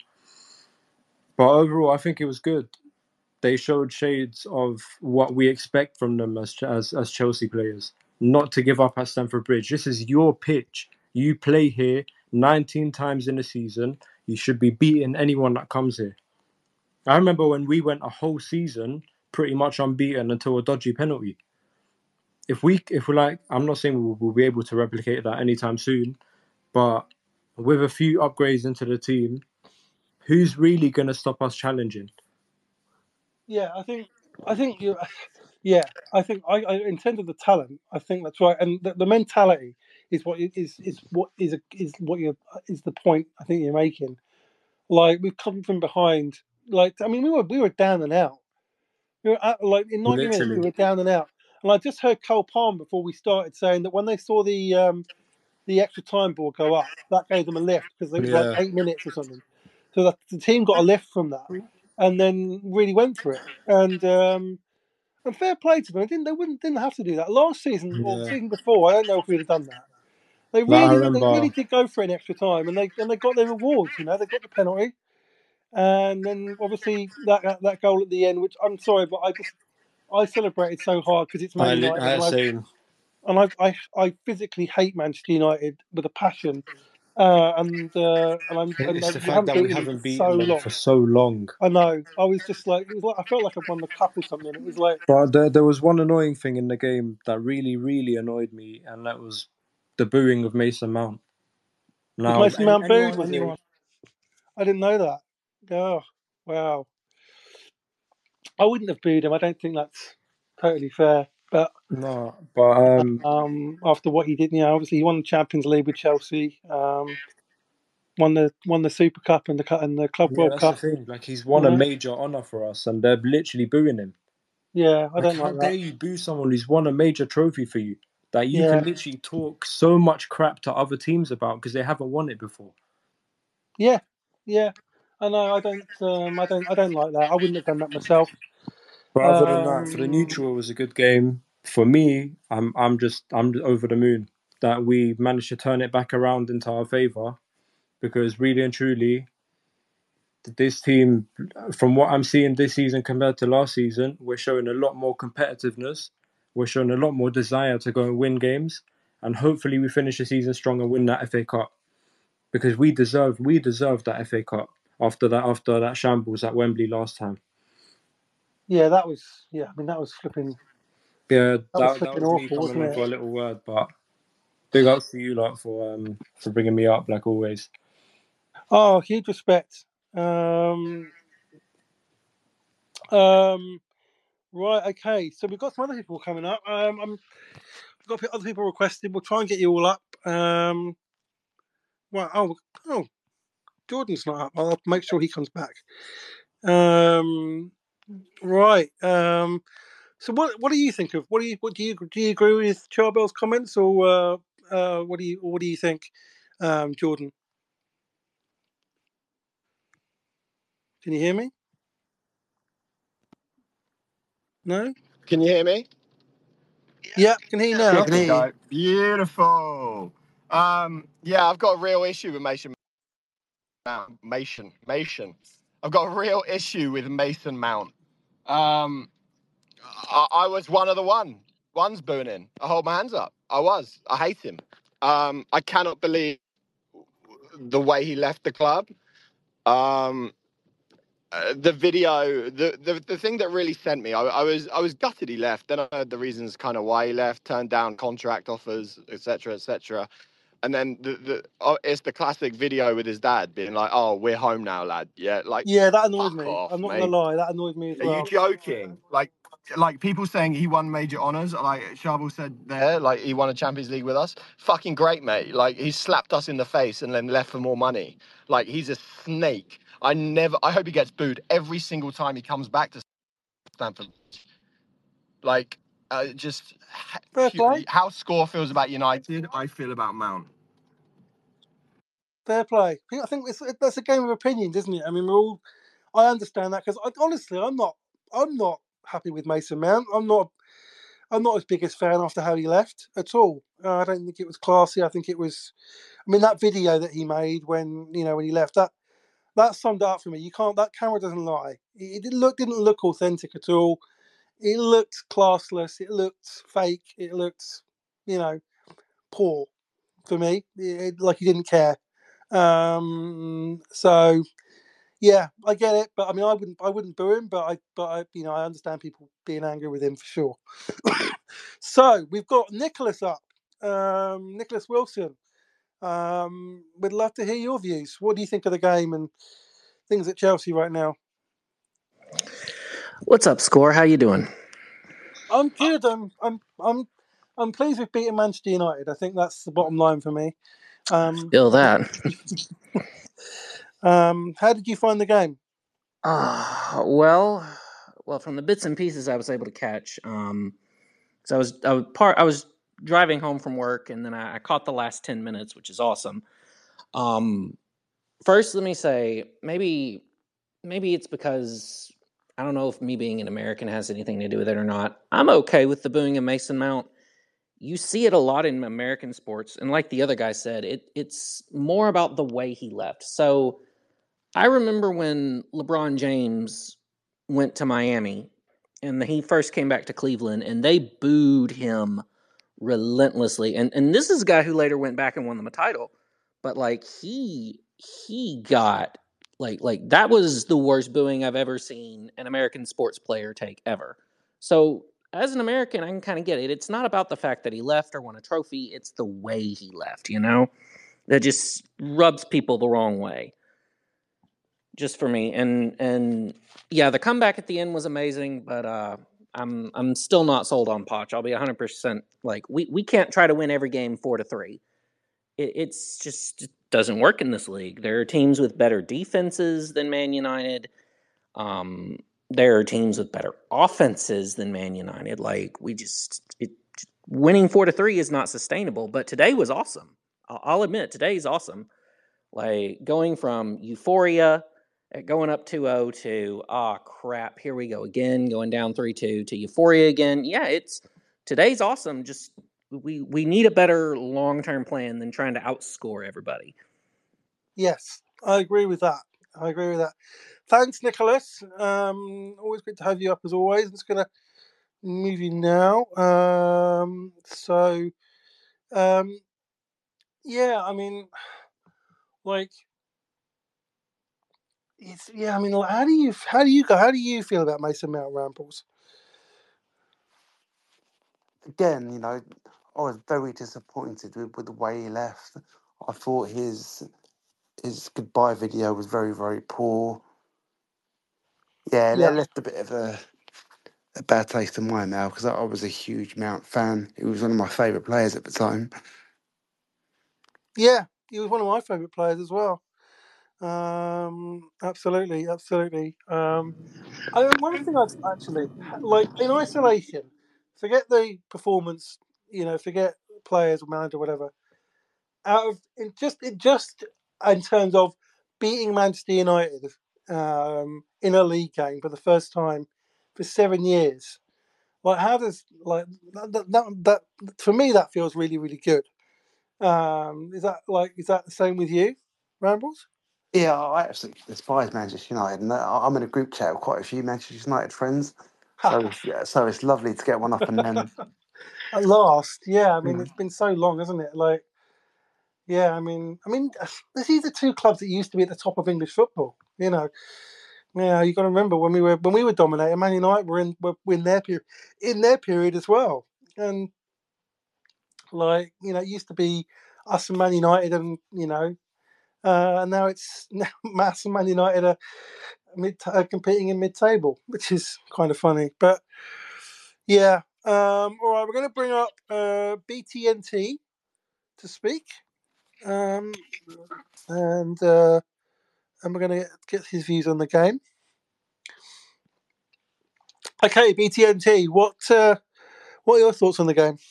But overall, I think it was good. They showed shades of what we expect from them as as, as Chelsea players. Not to give up at Stamford Bridge. This is your pitch. You play here nineteen times in a season. You should be beating anyone that comes here. I remember when we went a whole season pretty much unbeaten until a dodgy penalty. If we, if we're like, I'm not saying we'll, we'll be able to replicate that anytime soon, but with a few upgrades into the team, who's really going to stop us challenging? Yeah, I think I think you. Yeah, I think I, I in terms of the talent, I think that's right, and the, the mentality is what is is what is a, is what you is the point I think you're making. Like we've come from behind. Like I mean, we were we were down and out. We were at, like in ninety minutes, we Literally. were down and out. And I just heard Cole Palm before we started saying that when they saw the um, the extra time ball go up, that gave them a lift because it was like Yeah. eight minutes or something. So that the team got a lift from that, and then really went for it. And um, and fair play to them. They didn't they wouldn't didn't have to do that last season or the Yeah. season before. I don't know if we'd have done that. They Like, I really they remember. really did go for an extra time, and they and they got their rewards. You know, they got the penalty. And then obviously that, that that goal at the end, which I'm sorry, but I just I celebrated so hard because it's Man I, United, I and I saying and I I, I physically hate Manchester United with a passion, uh, and uh, and I'm and it's uh, the we fact haven't that we beaten them for haven't so beaten them long. for so long. I know. I was just like it was like I felt like I'd won the cup or something. It was like But there, there was one annoying thing in the game that really, really annoyed me, and that was the booing of Mason Mount. was Now, Mason any, Mount booed? anyone, Was he? anyone. I didn't know that. Oh wow. I wouldn't have booed him. I don't think that's totally fair. But No, but um, um, after what he did, you know, obviously he won the Champions League with Chelsea, um, won the won the Super Cup and the cu- and the Club yeah, World that's the Cup. thing. Like, he's You won a know, major honor for us, and they're literally booing him. Yeah, I Like, don't how like dare that. you boo someone who's won a major trophy for you that you Yeah. can literally talk so much crap to other teams about because they haven't won it before? Yeah, yeah. I know. I don't. Um, I don't. I don't like that. I wouldn't have done that myself. But other than that, for the Um, neutral, it was a good game. For me, I'm I'm just I'm over the moon that we managed to turn it back around into our favour, because really and truly, this team, from what I'm seeing this season compared to last season, we're showing a lot more competitiveness. We're showing a lot more desire to go and win games, and hopefully we finish the season strong and win that F A Cup, because we deserve we deserve that F A Cup after that after that shambles at Wembley last time. yeah, that was. Yeah, I mean that was flipping. Yeah, That was that that flipping was me awful, coming wasn't on for a it? little word, but big ups to you lot for um for bringing me up like always. Oh, huge respect. Um, um, right. Okay. So we've got some other people coming up. Um, I'm, we've got other people requested. We'll try and get you all up. Um, right. Oh, oh, Jordan's not up. I'll make sure he comes back. Um, right. Um, so what what do you think of what do you what do you do you agree with Charbel's comments, or uh, uh, what do you what do you think, um, Jordan? Can you hear me? No. Can you hear me? Yeah, can hear you Yeah, now. can hear you. Go. Beautiful. Um, yeah, I've got a real issue with Mason Mount. Mason. Mason. I've got a real issue with Mason Mount. Um, I, I was one of the one. One's booing. I hold my hands up. I was. I hate him. Um, I cannot believe the way he left the club. Um, uh, the video, the, the the thing that really sent me, I, I was I was gutted he left. Then I heard the reasons kind of why he left, turned down contract offers, et cetera, et cetera. And then the, the oh, it's the classic video with his dad being like, "Oh, we're home now, lad." Yeah, like Yeah, that annoyed fuck me. off, I'm not gonna mate. lie, that annoyed me as Are you well. joking? Like, like people saying he won major honors. Like Charbel said there, like he won a Champions League with us. Fucking great, mate. Like he slapped us in the face and then left for more money. Like he's a snake. I never. I hope he gets booed every single time he comes back to Stamford. Like, uh, just Fair play, how Score feels about United, I feel about Mount. fair play. I think it's, that's a game of opinions, isn't it? I mean, we're all. I understand that because honestly, I'm not. I'm not happy with Mason Mount. I'm not. I'm not his biggest fan after how he left at all. Uh, I don't think it was classy. I think it was. I mean, that video that he made when you know when he left, that that summed it up for me. You can't. That camera doesn't lie. It, it didn't look didn't look authentic at all. It looked classless. It looked fake. It looked, you know, poor for me. It, like he didn't care. Um, so yeah, I get it, but I mean, I wouldn't, I wouldn't boo him, but I, but I, you know, I understand people being angry with him for sure. So we've got Nicholas up, um, Nicholas Wilson. Um, we'd love to hear your views. What do you think of the game and things at Chelsea right now? What's up, Score? How you doing? I'm good. I'm, I'm, I'm, I'm pleased with beating Manchester United. I think that's the bottom line for me. Um, Feel that. um, how did you find the game? Uh, well, well, from the bits and pieces I was able to catch, um, so I was I was part I was driving home from work, and then I, I caught the last ten minutes, which is awesome. Um, first, let me say maybe maybe it's because I don't know if me being an American has anything to do with it or not. I'm okay with the booing of Mason Mount. You see it a lot in American sports, and like the other guy said, it it's more about the way he left. So I remember when LeBron James went to Miami and he first came back to Cleveland and they booed him relentlessly. And and this is a guy who later went back and won them a title. But like he he got like like that was the worst booing I've ever seen an American sports player take ever. So as an American, I can kind of get it. It's not about the fact that he left or won a trophy, it's the way he left, you know? That just rubs people the wrong way. Just for me, and and yeah, the comeback at the end was amazing, but uh, I'm I'm still not sold on Poch. I'll be one hundred percent like we, we can't try to win every game four to three. It, it's just it doesn't work in this league. There are teams with better defenses than Man United. Um, there are teams with better offenses than Man United. Like we just it, winning four to three is not sustainable. But today was awesome. I'll, I'll admit today is awesome. Like going from euphoria at going up two oh to ah oh, crap, here we go again, going down three two to euphoria again. Yeah, it's today's awesome. Just we we need a better long-term plan than trying to outscore everybody. Yes, I agree with that. I agree with that. Thanks, Nicholas. Um, always good to have you up as always. I'm just going to move you now. Um, so, um, yeah, I mean, like, it's yeah. I mean, like, how do you how do you go? How do you feel about Mason Mount Rambles? Again, you know, I was very disappointed with, with the way he left. I thought his his goodbye video was very, very poor. Yeah, Yeah. it left a bit of a, a bad taste in my mouth because I, I was a huge Mount fan. He was one of my favourite players at the time. Yeah, he was one of my favourite players as well. Um, absolutely, absolutely. Um, I mean, one thing I've actually like in isolation, forget the performance, you know, forget players or manager, whatever. Out of it just it just in terms of beating Manchester United um, in a league game for the first time for seven years. Like, how does like that that, that, that for me that feels really really good. Um, is that like is that the same with you, Rambles? Yeah, I absolutely despise Manchester United, and I- I'm in a group chat with quite a few Manchester United friends. So, it's, yeah, so it's lovely to get one up and then. At last, yeah. I mean, Mm. it's been so long, hasn't it? Like, yeah. I mean, I mean, these are two clubs that used to be at the top of English football. You know, yeah. You got to remember when we were when we were dominating. Man United were in were in their period in their period as well, and like you know, it used to be us and Man United, and you know, uh, and now it's now Mass and Man United are mid uh, competing in mid table, which is kind of funny, but yeah. Um, all right, we're going to bring up uh, B T N T to speak. Um, and uh, and we're going to get his views on the game. Okay, B T N T, what uh, what are your thoughts on the game?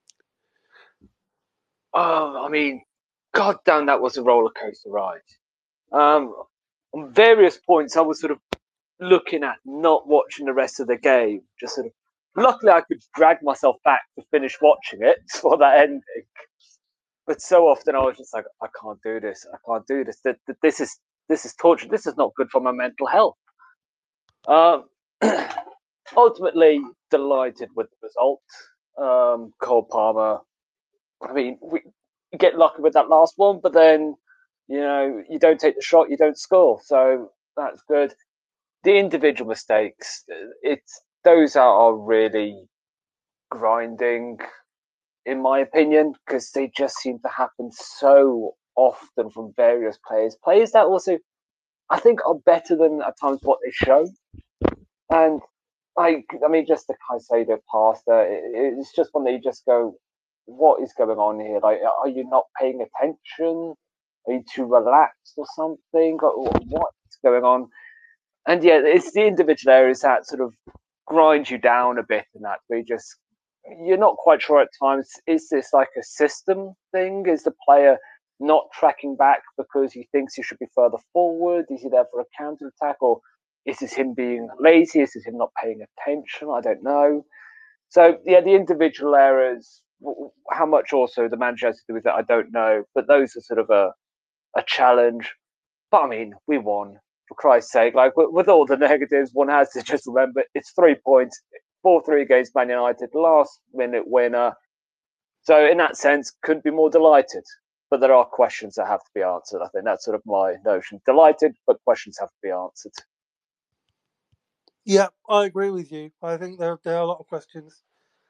Oh, I mean, god damn, that was a roller coaster ride. Um, on various points, I was sort of looking at not watching the rest of the game. Just sort of, luckily, I could drag myself back to finish watching it for that ending. But so often, I was just like, I can't do this. I can't do this. This is this is torture. This is not good for my mental health. Um, ultimately, delighted with the result. Um, Cole Palmer. I mean, we get lucky with that last one, but then, you know, you don't take the shot, you don't score. So that's good. The individual mistakes, it's those are, are really grinding, in my opinion, because they just seem to happen so often from various players. Players that also, I think, are better than at times what they show. And like, I mean, just the Caicedo pass there, it, it's just one that you just go, what is going on here? Like, are you not paying attention? Are you too relaxed or something? What's going on? And yeah, it's the individual areas that sort of grind you down a bit, and that where you just you're not quite sure at times. Is this like a system thing? Is the player not tracking back because he thinks he should be further forward? Is he there for a counter attack, or is this him being lazy? Is this him not paying attention? I don't know. So yeah, the individual errors, how much also the manager has to do with that, I don't know. But those are sort of a a challenge. But I mean, we won, for Christ's sake. Like with, with all the negatives, one has to just remember it's three points, four three against Man United, last minute winner. So in that sense, couldn't be more delighted. But there are questions that have to be answered. I think that's sort of my notion. Delighted, but questions have to be answered. Yeah, I agree with you. I think there there are a lot of questions.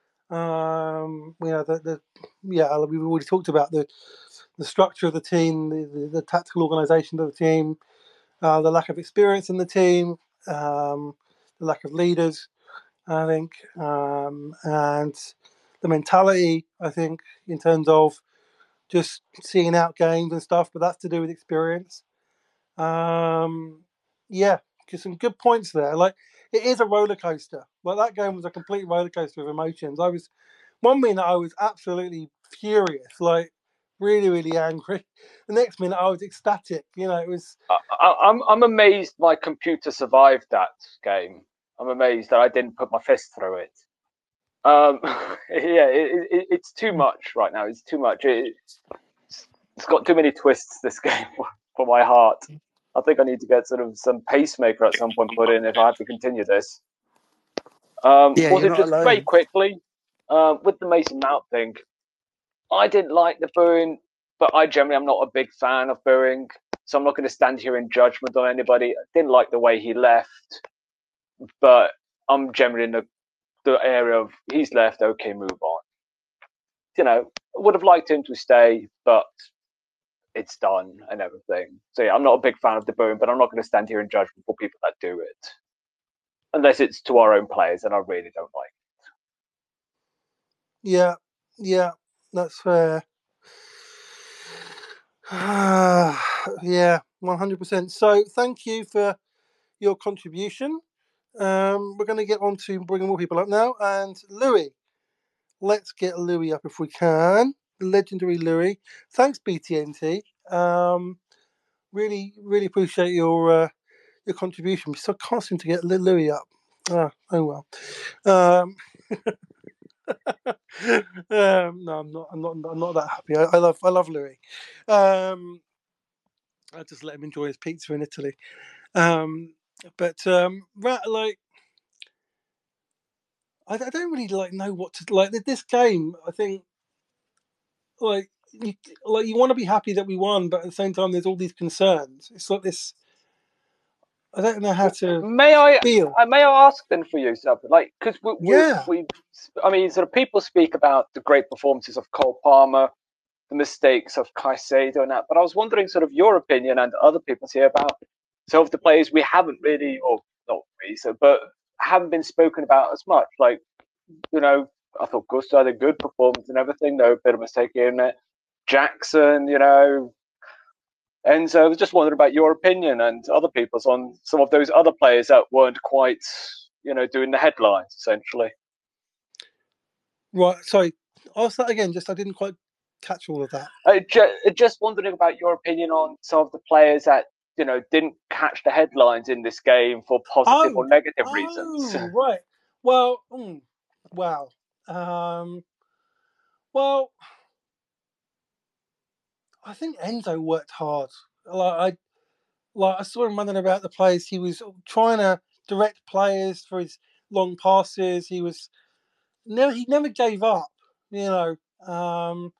Um, you know, the, the yeah, we've already talked about the the structure of the team, the, the, the tactical organisation of the team, uh, the lack of experience in the team, um, the lack of leaders. I think, um, and the mentality. I think in terms of just seeing out games and stuff, but that's to do with experience. Um, yeah, just some good points there. Like it is a roller coaster. Like that game was a complete roller coaster of emotions. I was one minute I was absolutely furious, like really, really angry. The next minute I was ecstatic. You know, it was. I, I, I'm I'm amazed my computer survived that game. I'm amazed that I didn't put my fist through it. Um, yeah, it, it, it's too much right now. It's too much. It, it's got too many twists. This game for, for my heart. I think I need to get sort of some pacemaker at some point put in if I have to continue this. Um, Yeah, also, you're not just very alone. quickly, um, with the Mason Mount thing, I didn't like the booing, but I generally am not a big fan of booing, so I'm not going to stand here in judgment on anybody. I didn't like the way he left, but I'm generally in the, the area of he's left, okay, move on. You know, I would have liked him to stay, but it's done and everything. So yeah, I'm not a big fan of the booing, but I'm not going to stand here in judgment for people that do it. Unless it's to our own players, and I really don't like it. Yeah, yeah, that's fair. Yeah, one hundred percent. So thank you for your contribution. Um, we're going to get on to bringing more people up now. And Louis, let's get Louis up if we can. Legendary Louis. Thanks, B T N T. Um, really, really appreciate your uh, your contribution. So I can't seem to get Louis up. Ah, oh well. Um, um, no, I'm not. I'm not. I'm not that happy. I, I love. I love Louis. Um, I just let him enjoy his pizza in Italy. Um, but um, like, I, I don't really like know what to like. This game, I think, like, you, like you want to be happy that we won, but at the same time, there's all these concerns. It's like this. I don't know how to may I feel. uh, may I ask then for you something like because we, we Yeah. we I mean sort of people speak about the great performances of Cole Palmer, the mistakes of Caicedo and that, but I was wondering sort of your opinion and other people's here about some of the players we haven't really, or not really, so but haven't been spoken about as much. Like, you know, I thought Gusto had a good performance and everything, no bit of mistake in it. Jackson, you know. And so I was just wondering about your opinion and other people's on some of those other players that weren't quite, you know, doing the headlines, essentially. Right. Sorry. Ask that again. Just I didn't quite catch all of that. I ju- just wondering about your opinion on some of the players that, you know, didn't catch the headlines in this game for positive Oh, or negative oh, reasons. right. Well, mm, wow. Um, well, I think Enzo worked hard. Like I, like I saw him running about the place. He was trying to direct players for his long passes. He was never. He never gave up. You know. Um,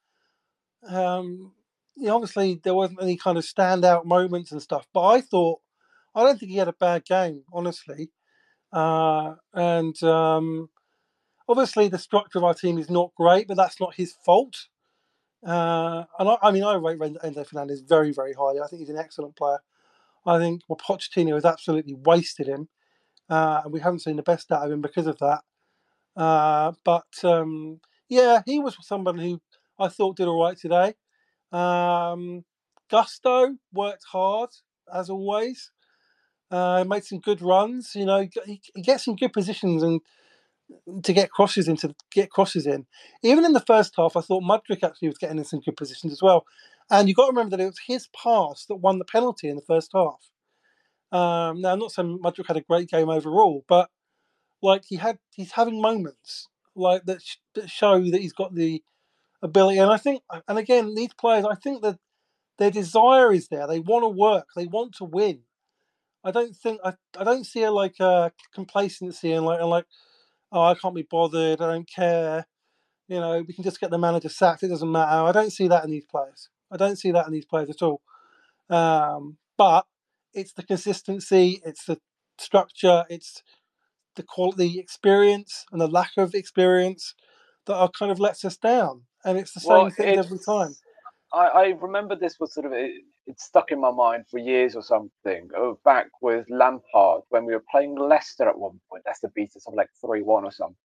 um, you know, obviously there wasn't any kind of standout moments and stuff. But I thought, I don't think he had a bad game, honestly. Uh, and um, obviously the structure of our team is not great, but that's not his fault. Uh, and I, I mean, I rate Enzo Fernandez very, very highly. I think he's an excellent player. I think well, Pochettino has absolutely wasted him, uh, and we haven't seen the best out of him because of that. Uh, but um, yeah, he was somebody who I thought did all right today. Um, Gusto worked hard as always. Uh, made some good runs. You know, he, he gets in good positions and to get crosses into get crosses in. Even in the first half, I thought Mudryk actually was getting in some good positions as well. And you've got to remember that it was his pass that won the penalty in the first half. Um, now, I'm not saying Mudryk had a great game overall, but like he had, he's having moments like that, sh- that show that he's got the ability. And I think, and again, these players, I think that their desire is there. They want to work. They want to win. I don't think I, I don't see a like a complacency and like and like oh I can't be bothered. I don't care. You know, we can just get the manager sacked. It doesn't matter. I don't see that in these players. I don't see that in these players at all. Um, but it's the consistency, it's the structure, it's the quality, experience, and the lack of experience that are kind of lets us down. And it's the Well, same things it's, every time. I, I remember this was sort of, it, it stuck in my mind for years or something. Oh, back with Lampard when we were playing Leicester at one point. Leicester beat us like three one or something.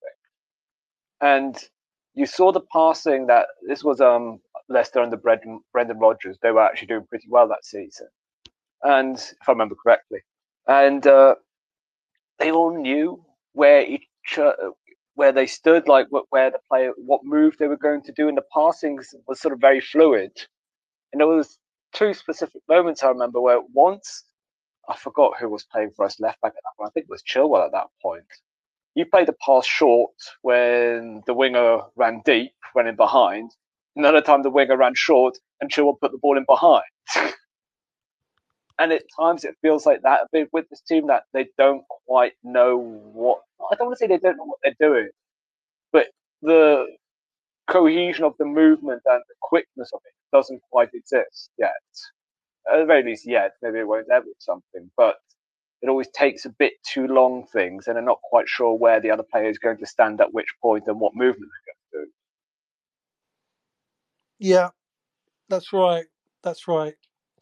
And you saw the passing that this was um Leicester under Brendan, Brendan Rodgers. They were actually doing pretty well that season. And if I remember correctly. And uh, they all knew where each uh, where they stood, like where the player, what move they were going to do, and the passing was sort of very fluid. And there was two specific moments I remember where once, I forgot who was playing for us left back at that point. I think it was Chilwell at that point. You played the pass short when the winger ran deep, went in behind. Another time the winger ran short and Chilwell put the ball in behind. And at times it feels like that a bit with this team, that they don't quite know what. I don't want to say they don't know what they're doing, but the cohesion of the movement and the quickness of it doesn't quite exist yet. At the very least, yet. Maybe it won't ever something, but it always takes a bit too long things, and they're not quite sure where the other player is going to stand at which point and what movement they're going to do. Yeah, that's right. That's right.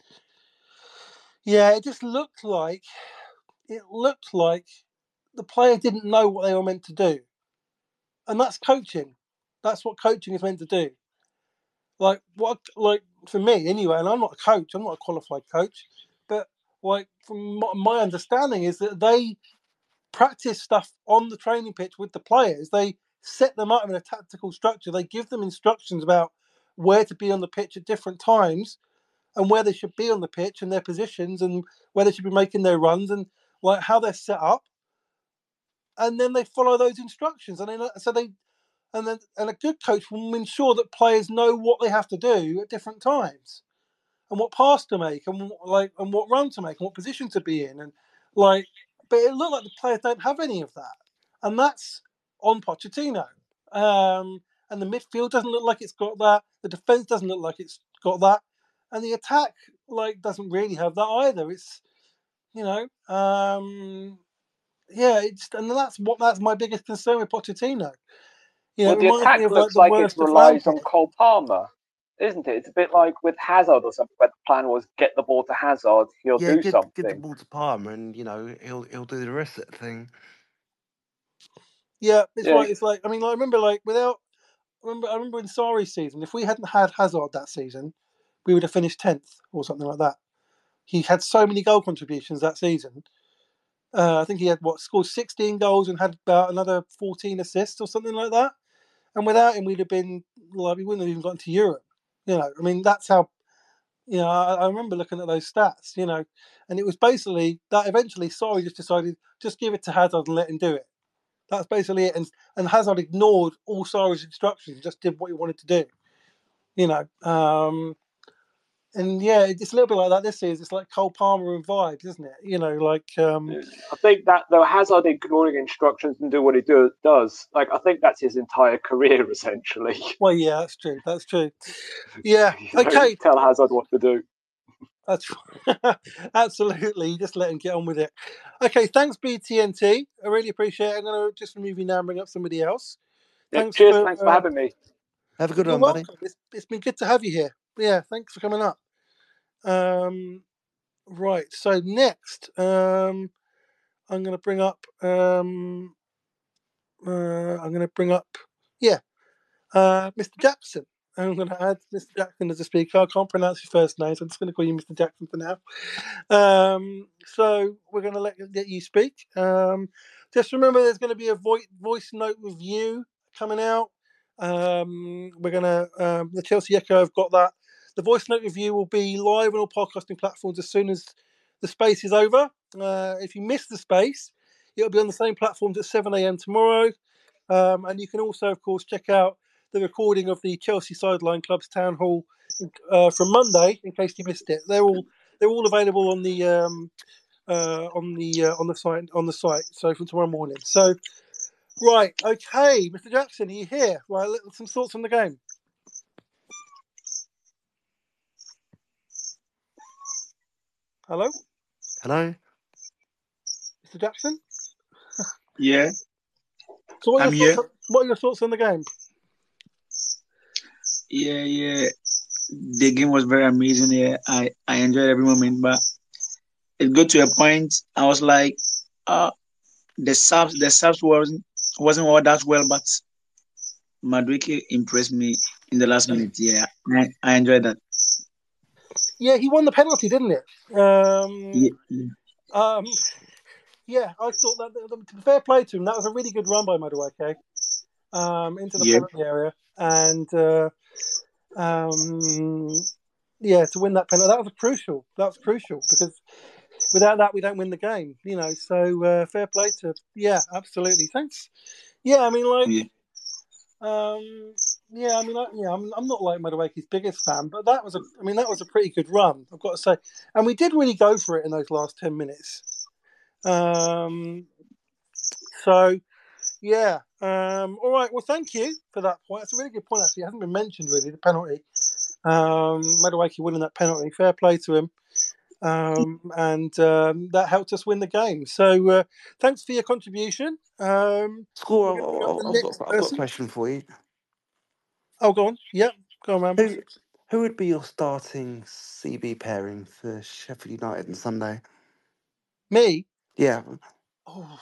Yeah, it just looked like it looked like the player didn't know what they were meant to do, and that's coaching. That's what coaching is meant to do. Like what, like for me anyway, and I'm not a coach. I'm not a qualified coach, but like from my understanding is that they practice stuff on the training pitch with the players. They set them up in a tactical structure. They give them instructions about where to be on the pitch at different times and where they should be on the pitch and their positions and where they should be making their runs and like how they're set up. And then they follow those instructions. And then, so they, and then, and a good coach will ensure that players know what they have to do at different times and what pass to make and like, and what run to make and what position to be in. And like, but it looked like the players don't have any of that. And that's on Pochettino. Um, and the midfield doesn't look like it's got that. The defense doesn't look like it's got that. And the attack, like, doesn't really have that either. It's, you know, um, yeah, it's, and that's what, that's my biggest concern with Pochettino. You know, well, it the reminds attack me of, looks like, the like it worst of relies Lampard. on Cole Palmer, isn't it? It's a bit like with Hazard or something, where the plan was get the ball to Hazard, he'll Yeah, do get, something. get the ball to Palmer, and you know he'll he'll do the rest of the thing. Yeah, it's Yeah. like it's like I mean, I remember like without I remember I remember in Sarri's season, if we hadn't had Hazard that season, we would have finished tenth or something like that. He had so many goal contributions that season. Uh, I think he had what scored sixteen goals and had about another fourteen assists or something like that. And without him, we'd have been like we wouldn't have even gotten to Europe. You know, I mean that's how. You know, I, I remember looking at those stats. You know, and it was basically that eventually Sarri just decided just give it to Hazard and let him do it. That's basically it. And and Hazard ignored all Sarri's instructions, just did what he wanted to do. You know, um, and yeah, it's a little bit like that this season. It's like Cole Palmer and vibes, isn't it? You know, like um, I think that though Hazard ignoring instructions and do what he do, does, like I think that's his entire career essentially. Well, yeah, that's true. That's true. Yeah. Okay. Tell Hazard what to do. That's absolutely. You just let him get on with it. Okay. Thanks, B T N T. I really appreciate it. I'm going to just remove you now and bring up somebody else. Yeah, Thanks cheers. for, thanks for uh, having me. Have a good You're one, buddy. welcome. It's, it's been good to have you here. Yeah. Thanks for coming up. Um, right. So next, um, I'm going to bring up. Um, uh, I'm going to bring up. Yeah, uh, Mister Jackson. I'm going to add Mister Jackson as a speaker. I can't pronounce his first name, so I'm just going to call you Mister Jackson for now. Um, so we're going to let, let you speak. Um, just remember, there's going to be a vo- voice note review coming out. Um, we're going to um, the Chelsea Echo have got that. The voice note review will be live on all podcasting platforms as soon as the space is over. Uh, if you miss the space, it'll be on the same platforms at seven a.m. tomorrow. Um, and you can also, of course, check out the recording of the Chelsea Sideline Club's town hall uh, from Monday, in case you missed it. They're all they're all available on the um, uh, on the uh, on the site on the site. So from tomorrow morning. So right, okay, Mister Jackson, are you here? Right, some thoughts on the game. Hello, Hello. Mister Jackson. Yeah, So what are I'm your here. thoughts, what are your thoughts on the game? Yeah, yeah. The game was very amazing. Yeah, I, I enjoyed every moment, but it got to a point I was like, uh, the subs the subs wasn't wasn't all that well, but Madueke impressed me in the last minute. Yeah, I, I enjoyed that. Yeah, he won the penalty, didn't it? Um, Yeah, yeah. um, yeah, I thought that, that to be fair play to him, that was a really good run by Madueke um, into the Yeah. penalty area, and uh, um, yeah, to win that penalty, that was crucial. That was crucial because without that, we don't win the game. You know, so uh, fair play to yeah, absolutely. Thanks. Yeah, I mean, like, Yeah. um, yeah, I mean, I, yeah, I'm, I'm not like Madueke's biggest fan, but that was a, I mean, that was a pretty good run, I've got to say, and we did really go for it in those last ten minutes. Um, so yeah, um, all right. Well, thank you for that point. That's a really good point. Actually, it hasn't been mentioned really. The penalty, um, Madueke winning that penalty, fair play to him. Um, and um, that helped us win the game. So uh, thanks for your contribution. Um, Score. we're going to bring up the I've next got. I've got a person. question for you. Oh, go on. Yep, go on, Rams. Who who would be your starting C B pairing for Sheffield United on Sunday? Me? Yeah. Oh,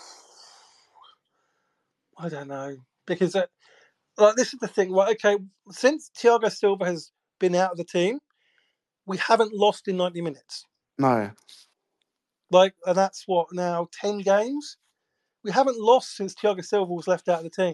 I don't know because uh, like this is the thing. Right? Okay, since Thiago Silva has been out of the team, we haven't lost in ninety minutes. No. Like, and that's what now ten games. We haven't lost since Thiago Silva was left out of the team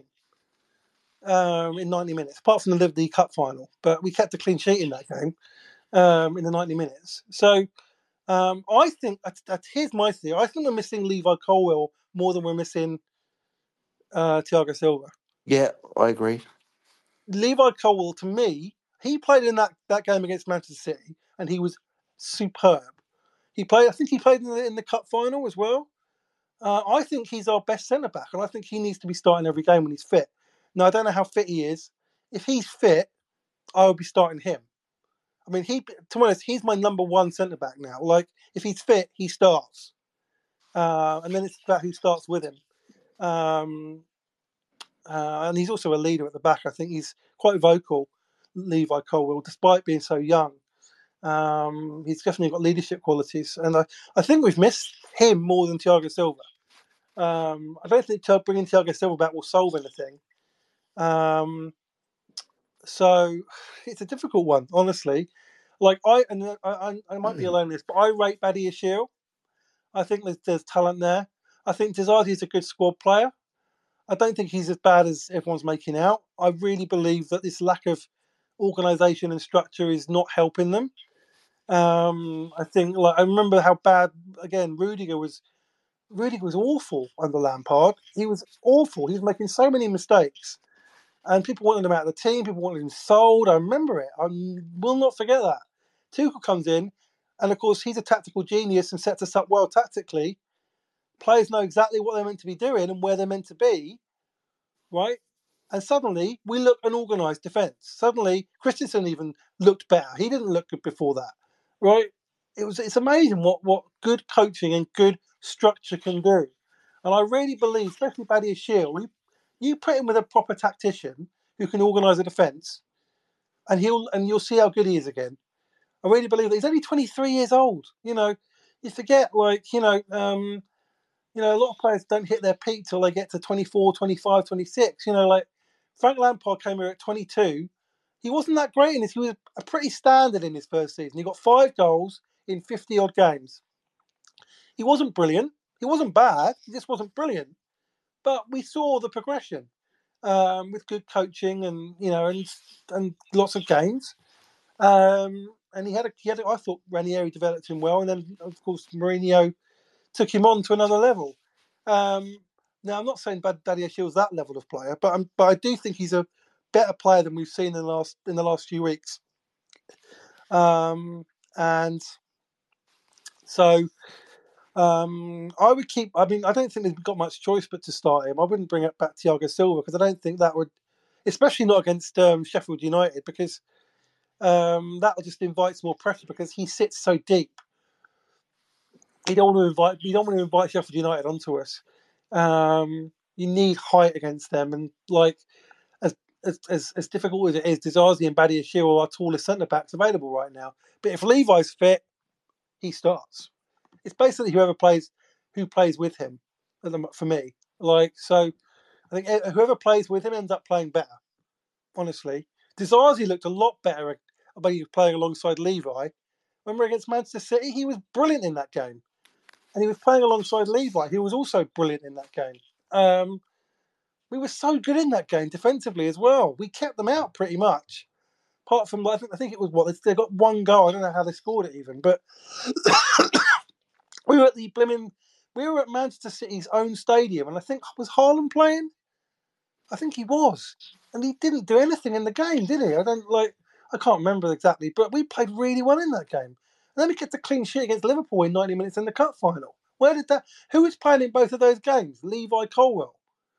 um, in ninety minutes, apart from the Liverpool Cup final. But we kept a clean sheet in that game um, in the ninety minutes. So um, I think that's, that's here's my theory. I think we're missing Levi Colwill more than we're missing uh, Thiago Silva. Yeah, I agree. Levi Colwill, to me, he played in that, that game against Manchester City, and he was superb. He played. I think he played in the, in the cup final as well. Uh, I think he's our best centre back, and I think he needs to be starting every game when he's fit. Now I don't know how fit he is. If he's fit, I will be starting him. I mean, he to be honest, he's my number one centre back now. Like, if he's fit, he starts, uh, and then it's about who starts with him. Um, uh, and he's also a leader at the back. I think he's quite vocal, Levi Colwill, despite being so young. Um, he's definitely got leadership qualities, and I, I think we've missed him more than Thiago Silva. Um, I don't think bringing Thiago Silva back will solve anything. Um, so it's a difficult one, honestly. Like I and I, I, I might be alone in this, but I rate Badiashile. I think there's, there's talent there. I think Dizardi is a good squad player. I don't think he's as bad as everyone's making out. I really believe that this lack of organisation and structure is not helping them. Um, I think, like, I remember how bad again Rudiger was. Rudiger was awful under Lampard. He was awful. He was making so many mistakes, and people wanted him out of the team. People wanted him sold. I remember it. I will not forget that. Tuchel comes in, and of course he's a tactical genius and sets us up well tactically. Players know exactly what they're meant to be doing and where they're meant to be, right? And suddenly we look an organised defence. Suddenly Christensen even looked better. He didn't look good before that, right? It was. It's amazing what what good coaching and good structure can do. And I really believe, especially Badiashile, you, you put him with a proper tactician who can organise a defence, and he'll and you'll see how good he is again. I really believe that he's only twenty-three years old. You know, you forget, like, you know, um, you know, a lot of players don't hit their peak till they get to twenty-four, twenty-five, twenty-six. You know, like Frank Lampard came here at twenty-two. He wasn't that great in this. He was a pretty standard in his first season. He got five goals in fifty odd games. He wasn't brilliant. He wasn't bad. He just wasn't brilliant. But we saw the progression um, with good coaching and, you know, and and lots of games. Um, and he had a, he had a, I thought Ranieri developed him well, and then of course Mourinho took him on to another level. Um, now I'm not saying Badiashile's that level of player, but I'm, but I do think he's a better player than we've seen in the last in the last few weeks. Um, and so um, I would keep. I mean, I don't think they've got much choice but to start him. I wouldn't bring up back Thiago Silva because I don't think that would, especially not against um, Sheffield United, because um, that will just invite more pressure because he sits so deep. You don't want to invite. You don't want to invite Sheffield United onto us. Um, you need height against them, and like as as as, as difficult as it is, Dizazi and Badiashile are tallest centre backs available right now. But if Levi's fit, he starts. It's basically whoever plays, who plays with him. For me, like so, I think whoever plays with him ends up playing better. Honestly, Dizazi looked a lot better when he was playing alongside Levi. Remember against Manchester City, he was brilliant in that game. and he was playing alongside Levi, who was also brilliant in that game. Um, we were so good in that game defensively as well. We kept them out pretty much. Apart from, I think, I think it was what they got one goal. I don't know how they scored it even, but we were at the blimmin', we were at Manchester City's own stadium, and I think was Haaland playing. I think he was, and he didn't do anything in the game, did he? I don't like. I can't remember exactly, but we played really well in that game. And then we kept a clean sheet against Liverpool in ninety minutes in the cup final. Where did that? Who was playing in both of those games? Levi Colwill,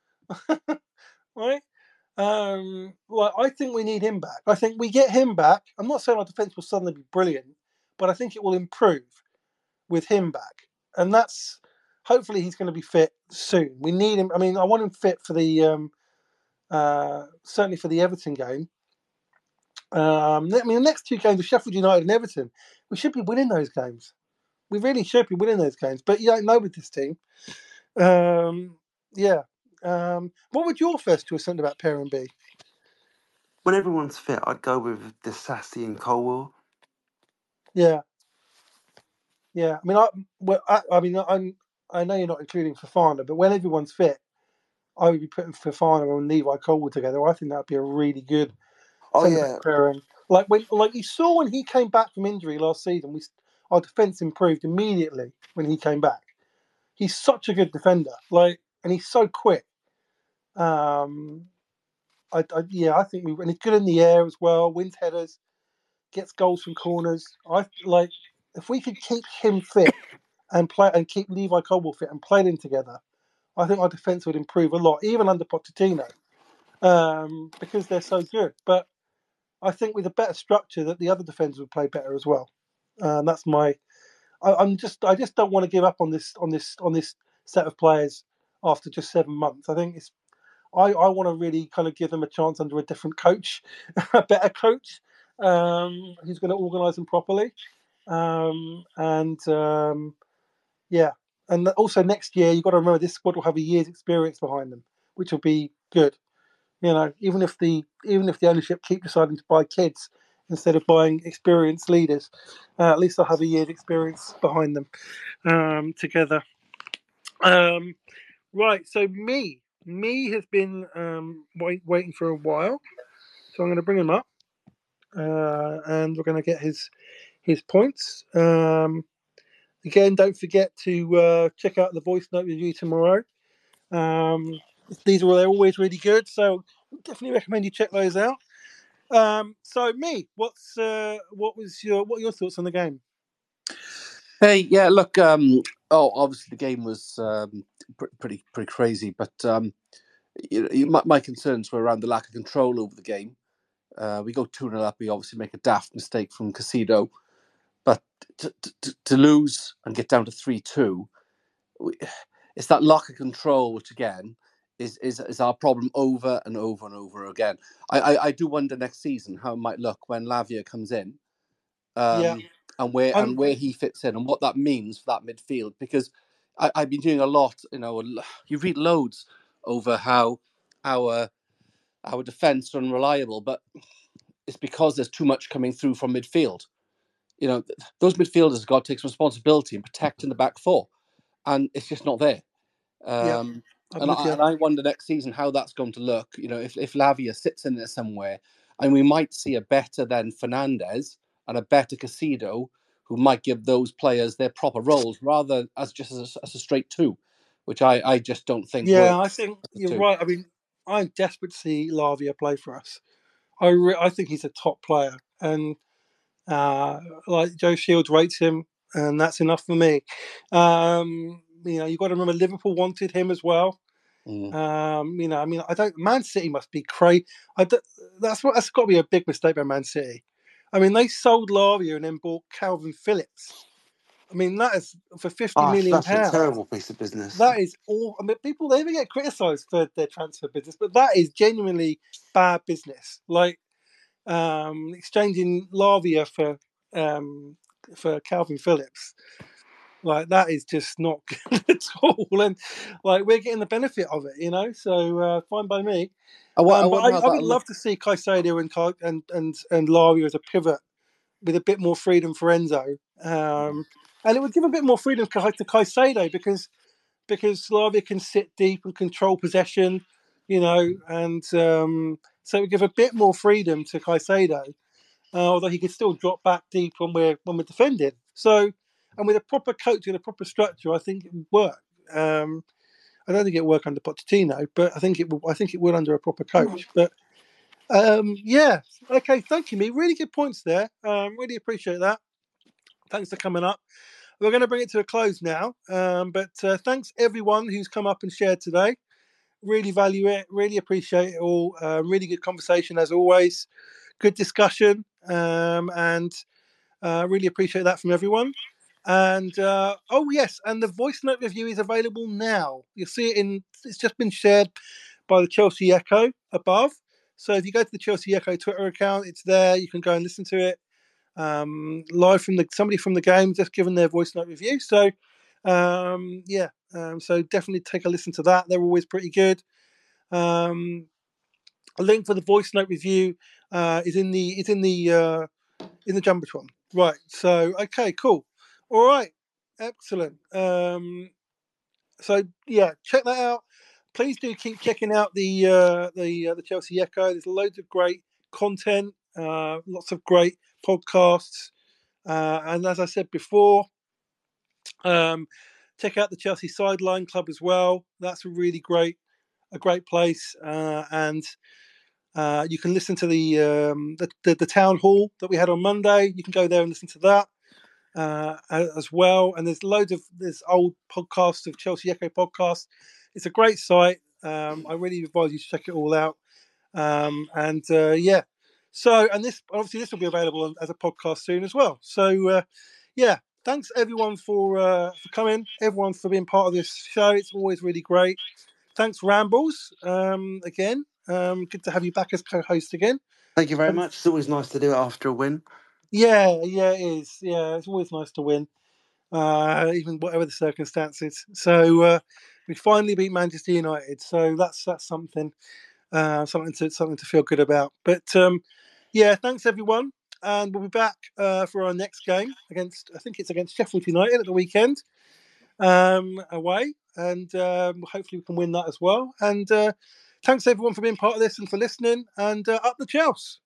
right? Um, like I think we need him back. I think we get him back. I'm not saying our defence will suddenly be brilliant, but I think it will improve with him back, and that's hopefully he's going to be fit soon. We need him. I mean, I want him fit for the um, uh, certainly for the Everton game. Um, I mean, the next two games of Sheffield United and Everton, we should be winning those games. We really should be winning those games, but you don't know with this team. Um, yeah. Um, what would your first choice centre back pairing be? When everyone's fit, I'd go with Disasi and Colwell. Yeah, yeah. I mean, I, well, I, I mean, I'm, I know you're not including Fofana, but when everyone's fit, I would be putting Fofana and Levi Colwill together. I think that'd be a really good Oh centre yeah, back pairing. Like when, like you saw when he came back from injury last season, we our defence improved immediately when he came back. He's such a good defender, like, and he's so quick. Um, I, I yeah, I think we and he's good in the air as well. Wins headers, gets goals from corners. I like if we could keep him fit and play and keep Levi Colwill fit and play them together. I think our defence would improve a lot, even under Pochettino, um, because they're so good. But I think with a better structure, that the other defenders would play better as well. Um, that's my. I, I'm just. I just don't want to give up on this. On this. On this set of players after just seven months. I think it's. I, I want to really kind of give them a chance under a different coach, a better coach, um, who's going to organise them properly, um, and um, yeah. And also next year, you've got to remember this squad will have a year's experience behind them, which will be good. You know, even if the even if the ownership keep deciding to buy kids instead of buying experienced leaders, uh, at least they'll have a year's experience behind them um, together. Um, right. So me, me has been um, wait, waiting for a while, so I'm going to bring him up, uh, and we're going to get his his points. Um, again, don't forget to uh, check out the voice note review tomorrow. Um, these are they're always really good, so definitely recommend you check those out. Um, so me, what's uh, what was your what are your thoughts on the game? Hey, yeah, look, um, oh, obviously the game was um, pr- pretty pretty crazy, but um, you, you, my, my concerns were around the lack of control over the game. Uh, we go two nil up, we obviously make a daft mistake from Casido, but to, to, to lose and get down to three two, it's that lack of control, which again is, is is our problem over and over and over again. I, I, I do wonder next season how it might look when Lavia comes in, um, Yeah. and where I'm- and where he fits in and what that means for that midfield. Because I, I've been doing a lot, you know, you read loads over how our our defence are unreliable, but it's because there's too much coming through from midfield. You know, those midfielders have got to take some responsibility in protecting the back four, and it's just not there. Yeah, Um, I'm and, with I, you. and I wonder next season how that's going to look. You know, if, if Lavia sits in there somewhere, and we might see a better than Fernandez and a better Casido, who might give those players their proper roles rather as just as a, as a straight two, which I, I just don't think Yeah, works. I think as a you're two. right. I mean, I'm desperate to see Lavia play for us. I re- I think he's a top player, and uh, like Joe Shields rates him, and that's enough for me. Um, you know, you've got to remember Liverpool wanted him as well. Mm. Um, you know, I mean, I don't. Man City must be crazy. I don't, that's what that's got to be a big mistake by Man City. I mean, they sold Lavia and then bought Calvin Phillips. I mean, that is for fifty Ah, million that's a pounds. terrible piece of business. That is all. I mean, people they never get criticised for their transfer business, but that is genuinely bad business. Like um, exchanging Lavia for um, for Calvin Phillips. Like that is just not good at all, and like we're getting the benefit of it, you know. So uh, fine by me. I, wa- I Um, but wonder I, how I that'll would look. love to see Caicedo and Car- and and and Lavia as a pivot with a bit more freedom for Enzo. Um, and it would give a bit more freedom to to Caicedo because because Slavia can sit deep and control possession, you know, and um, so it would give a bit more freedom to Caicedo, uh, although he could still drop back deep when we're when we're defending. So, and with a proper coach and a proper structure, I think it would work. Um, I don't think it would work under Pochettino, but I think it will. I think it will under a proper coach. But um, yeah, okay, thank you, me. Really good points there. Um, really appreciate that. Thanks for coming up. We're going to bring it to a close now, um, but uh, thanks everyone who's come up and shared today. Really value it. Really appreciate it all. Uh, really good conversation as always. Good discussion, um, and uh, really appreciate that from everyone. And uh, oh yes, and the voice note review is available now. You'll see it in. It's just been shared by the Chelsea Echo above. So if you go to the Chelsea Echo Twitter account, it's there. You can go and listen to it um, live from the somebody from the game just given their voice note review. So um, yeah, um, so definitely take a listen to that. They're always pretty good. Um, a link for the voice note review uh, is in the is in the uh, in the jumbotron. Right. So okay, cool. All right, excellent. Um, so yeah, check that out. Please do keep checking out the uh, the uh, the Chelsea Echo. There's loads of great content, uh, lots of great podcasts, uh, and as I said before, um, check out the Chelsea Sideline Club as well. That's a really great a great place, uh, and uh, you can listen to the, um, the, the the town hall that we had on Monday. You can go there and listen to that uh, as well. And there's loads of there's old podcasts of Chelsea Echo podcasts. It's a great site. Um, I really advise you to check it all out. Um, and uh, yeah, so and this obviously this will be available as a podcast soon as well. So uh, yeah, thanks everyone for uh, for coming. Everyone for being part of this show. It's always really great. Thanks Rambles um, again. Um, good to have you back as co-host again. Thank you very Um, much. It's always nice to do it after a win. Yeah, yeah, it is. Yeah, it's always nice to win, uh, even whatever the circumstances. So uh, we finally beat Manchester United. So that's that's something, uh, something to something to feel good about. But um, yeah, thanks everyone, and we'll be back uh, for our next game against. I think it's against Sheffield United at the weekend, um, away, and um, hopefully we can win that as well. And uh, thanks everyone for being part of this and for listening. And uh, up the Chelsea.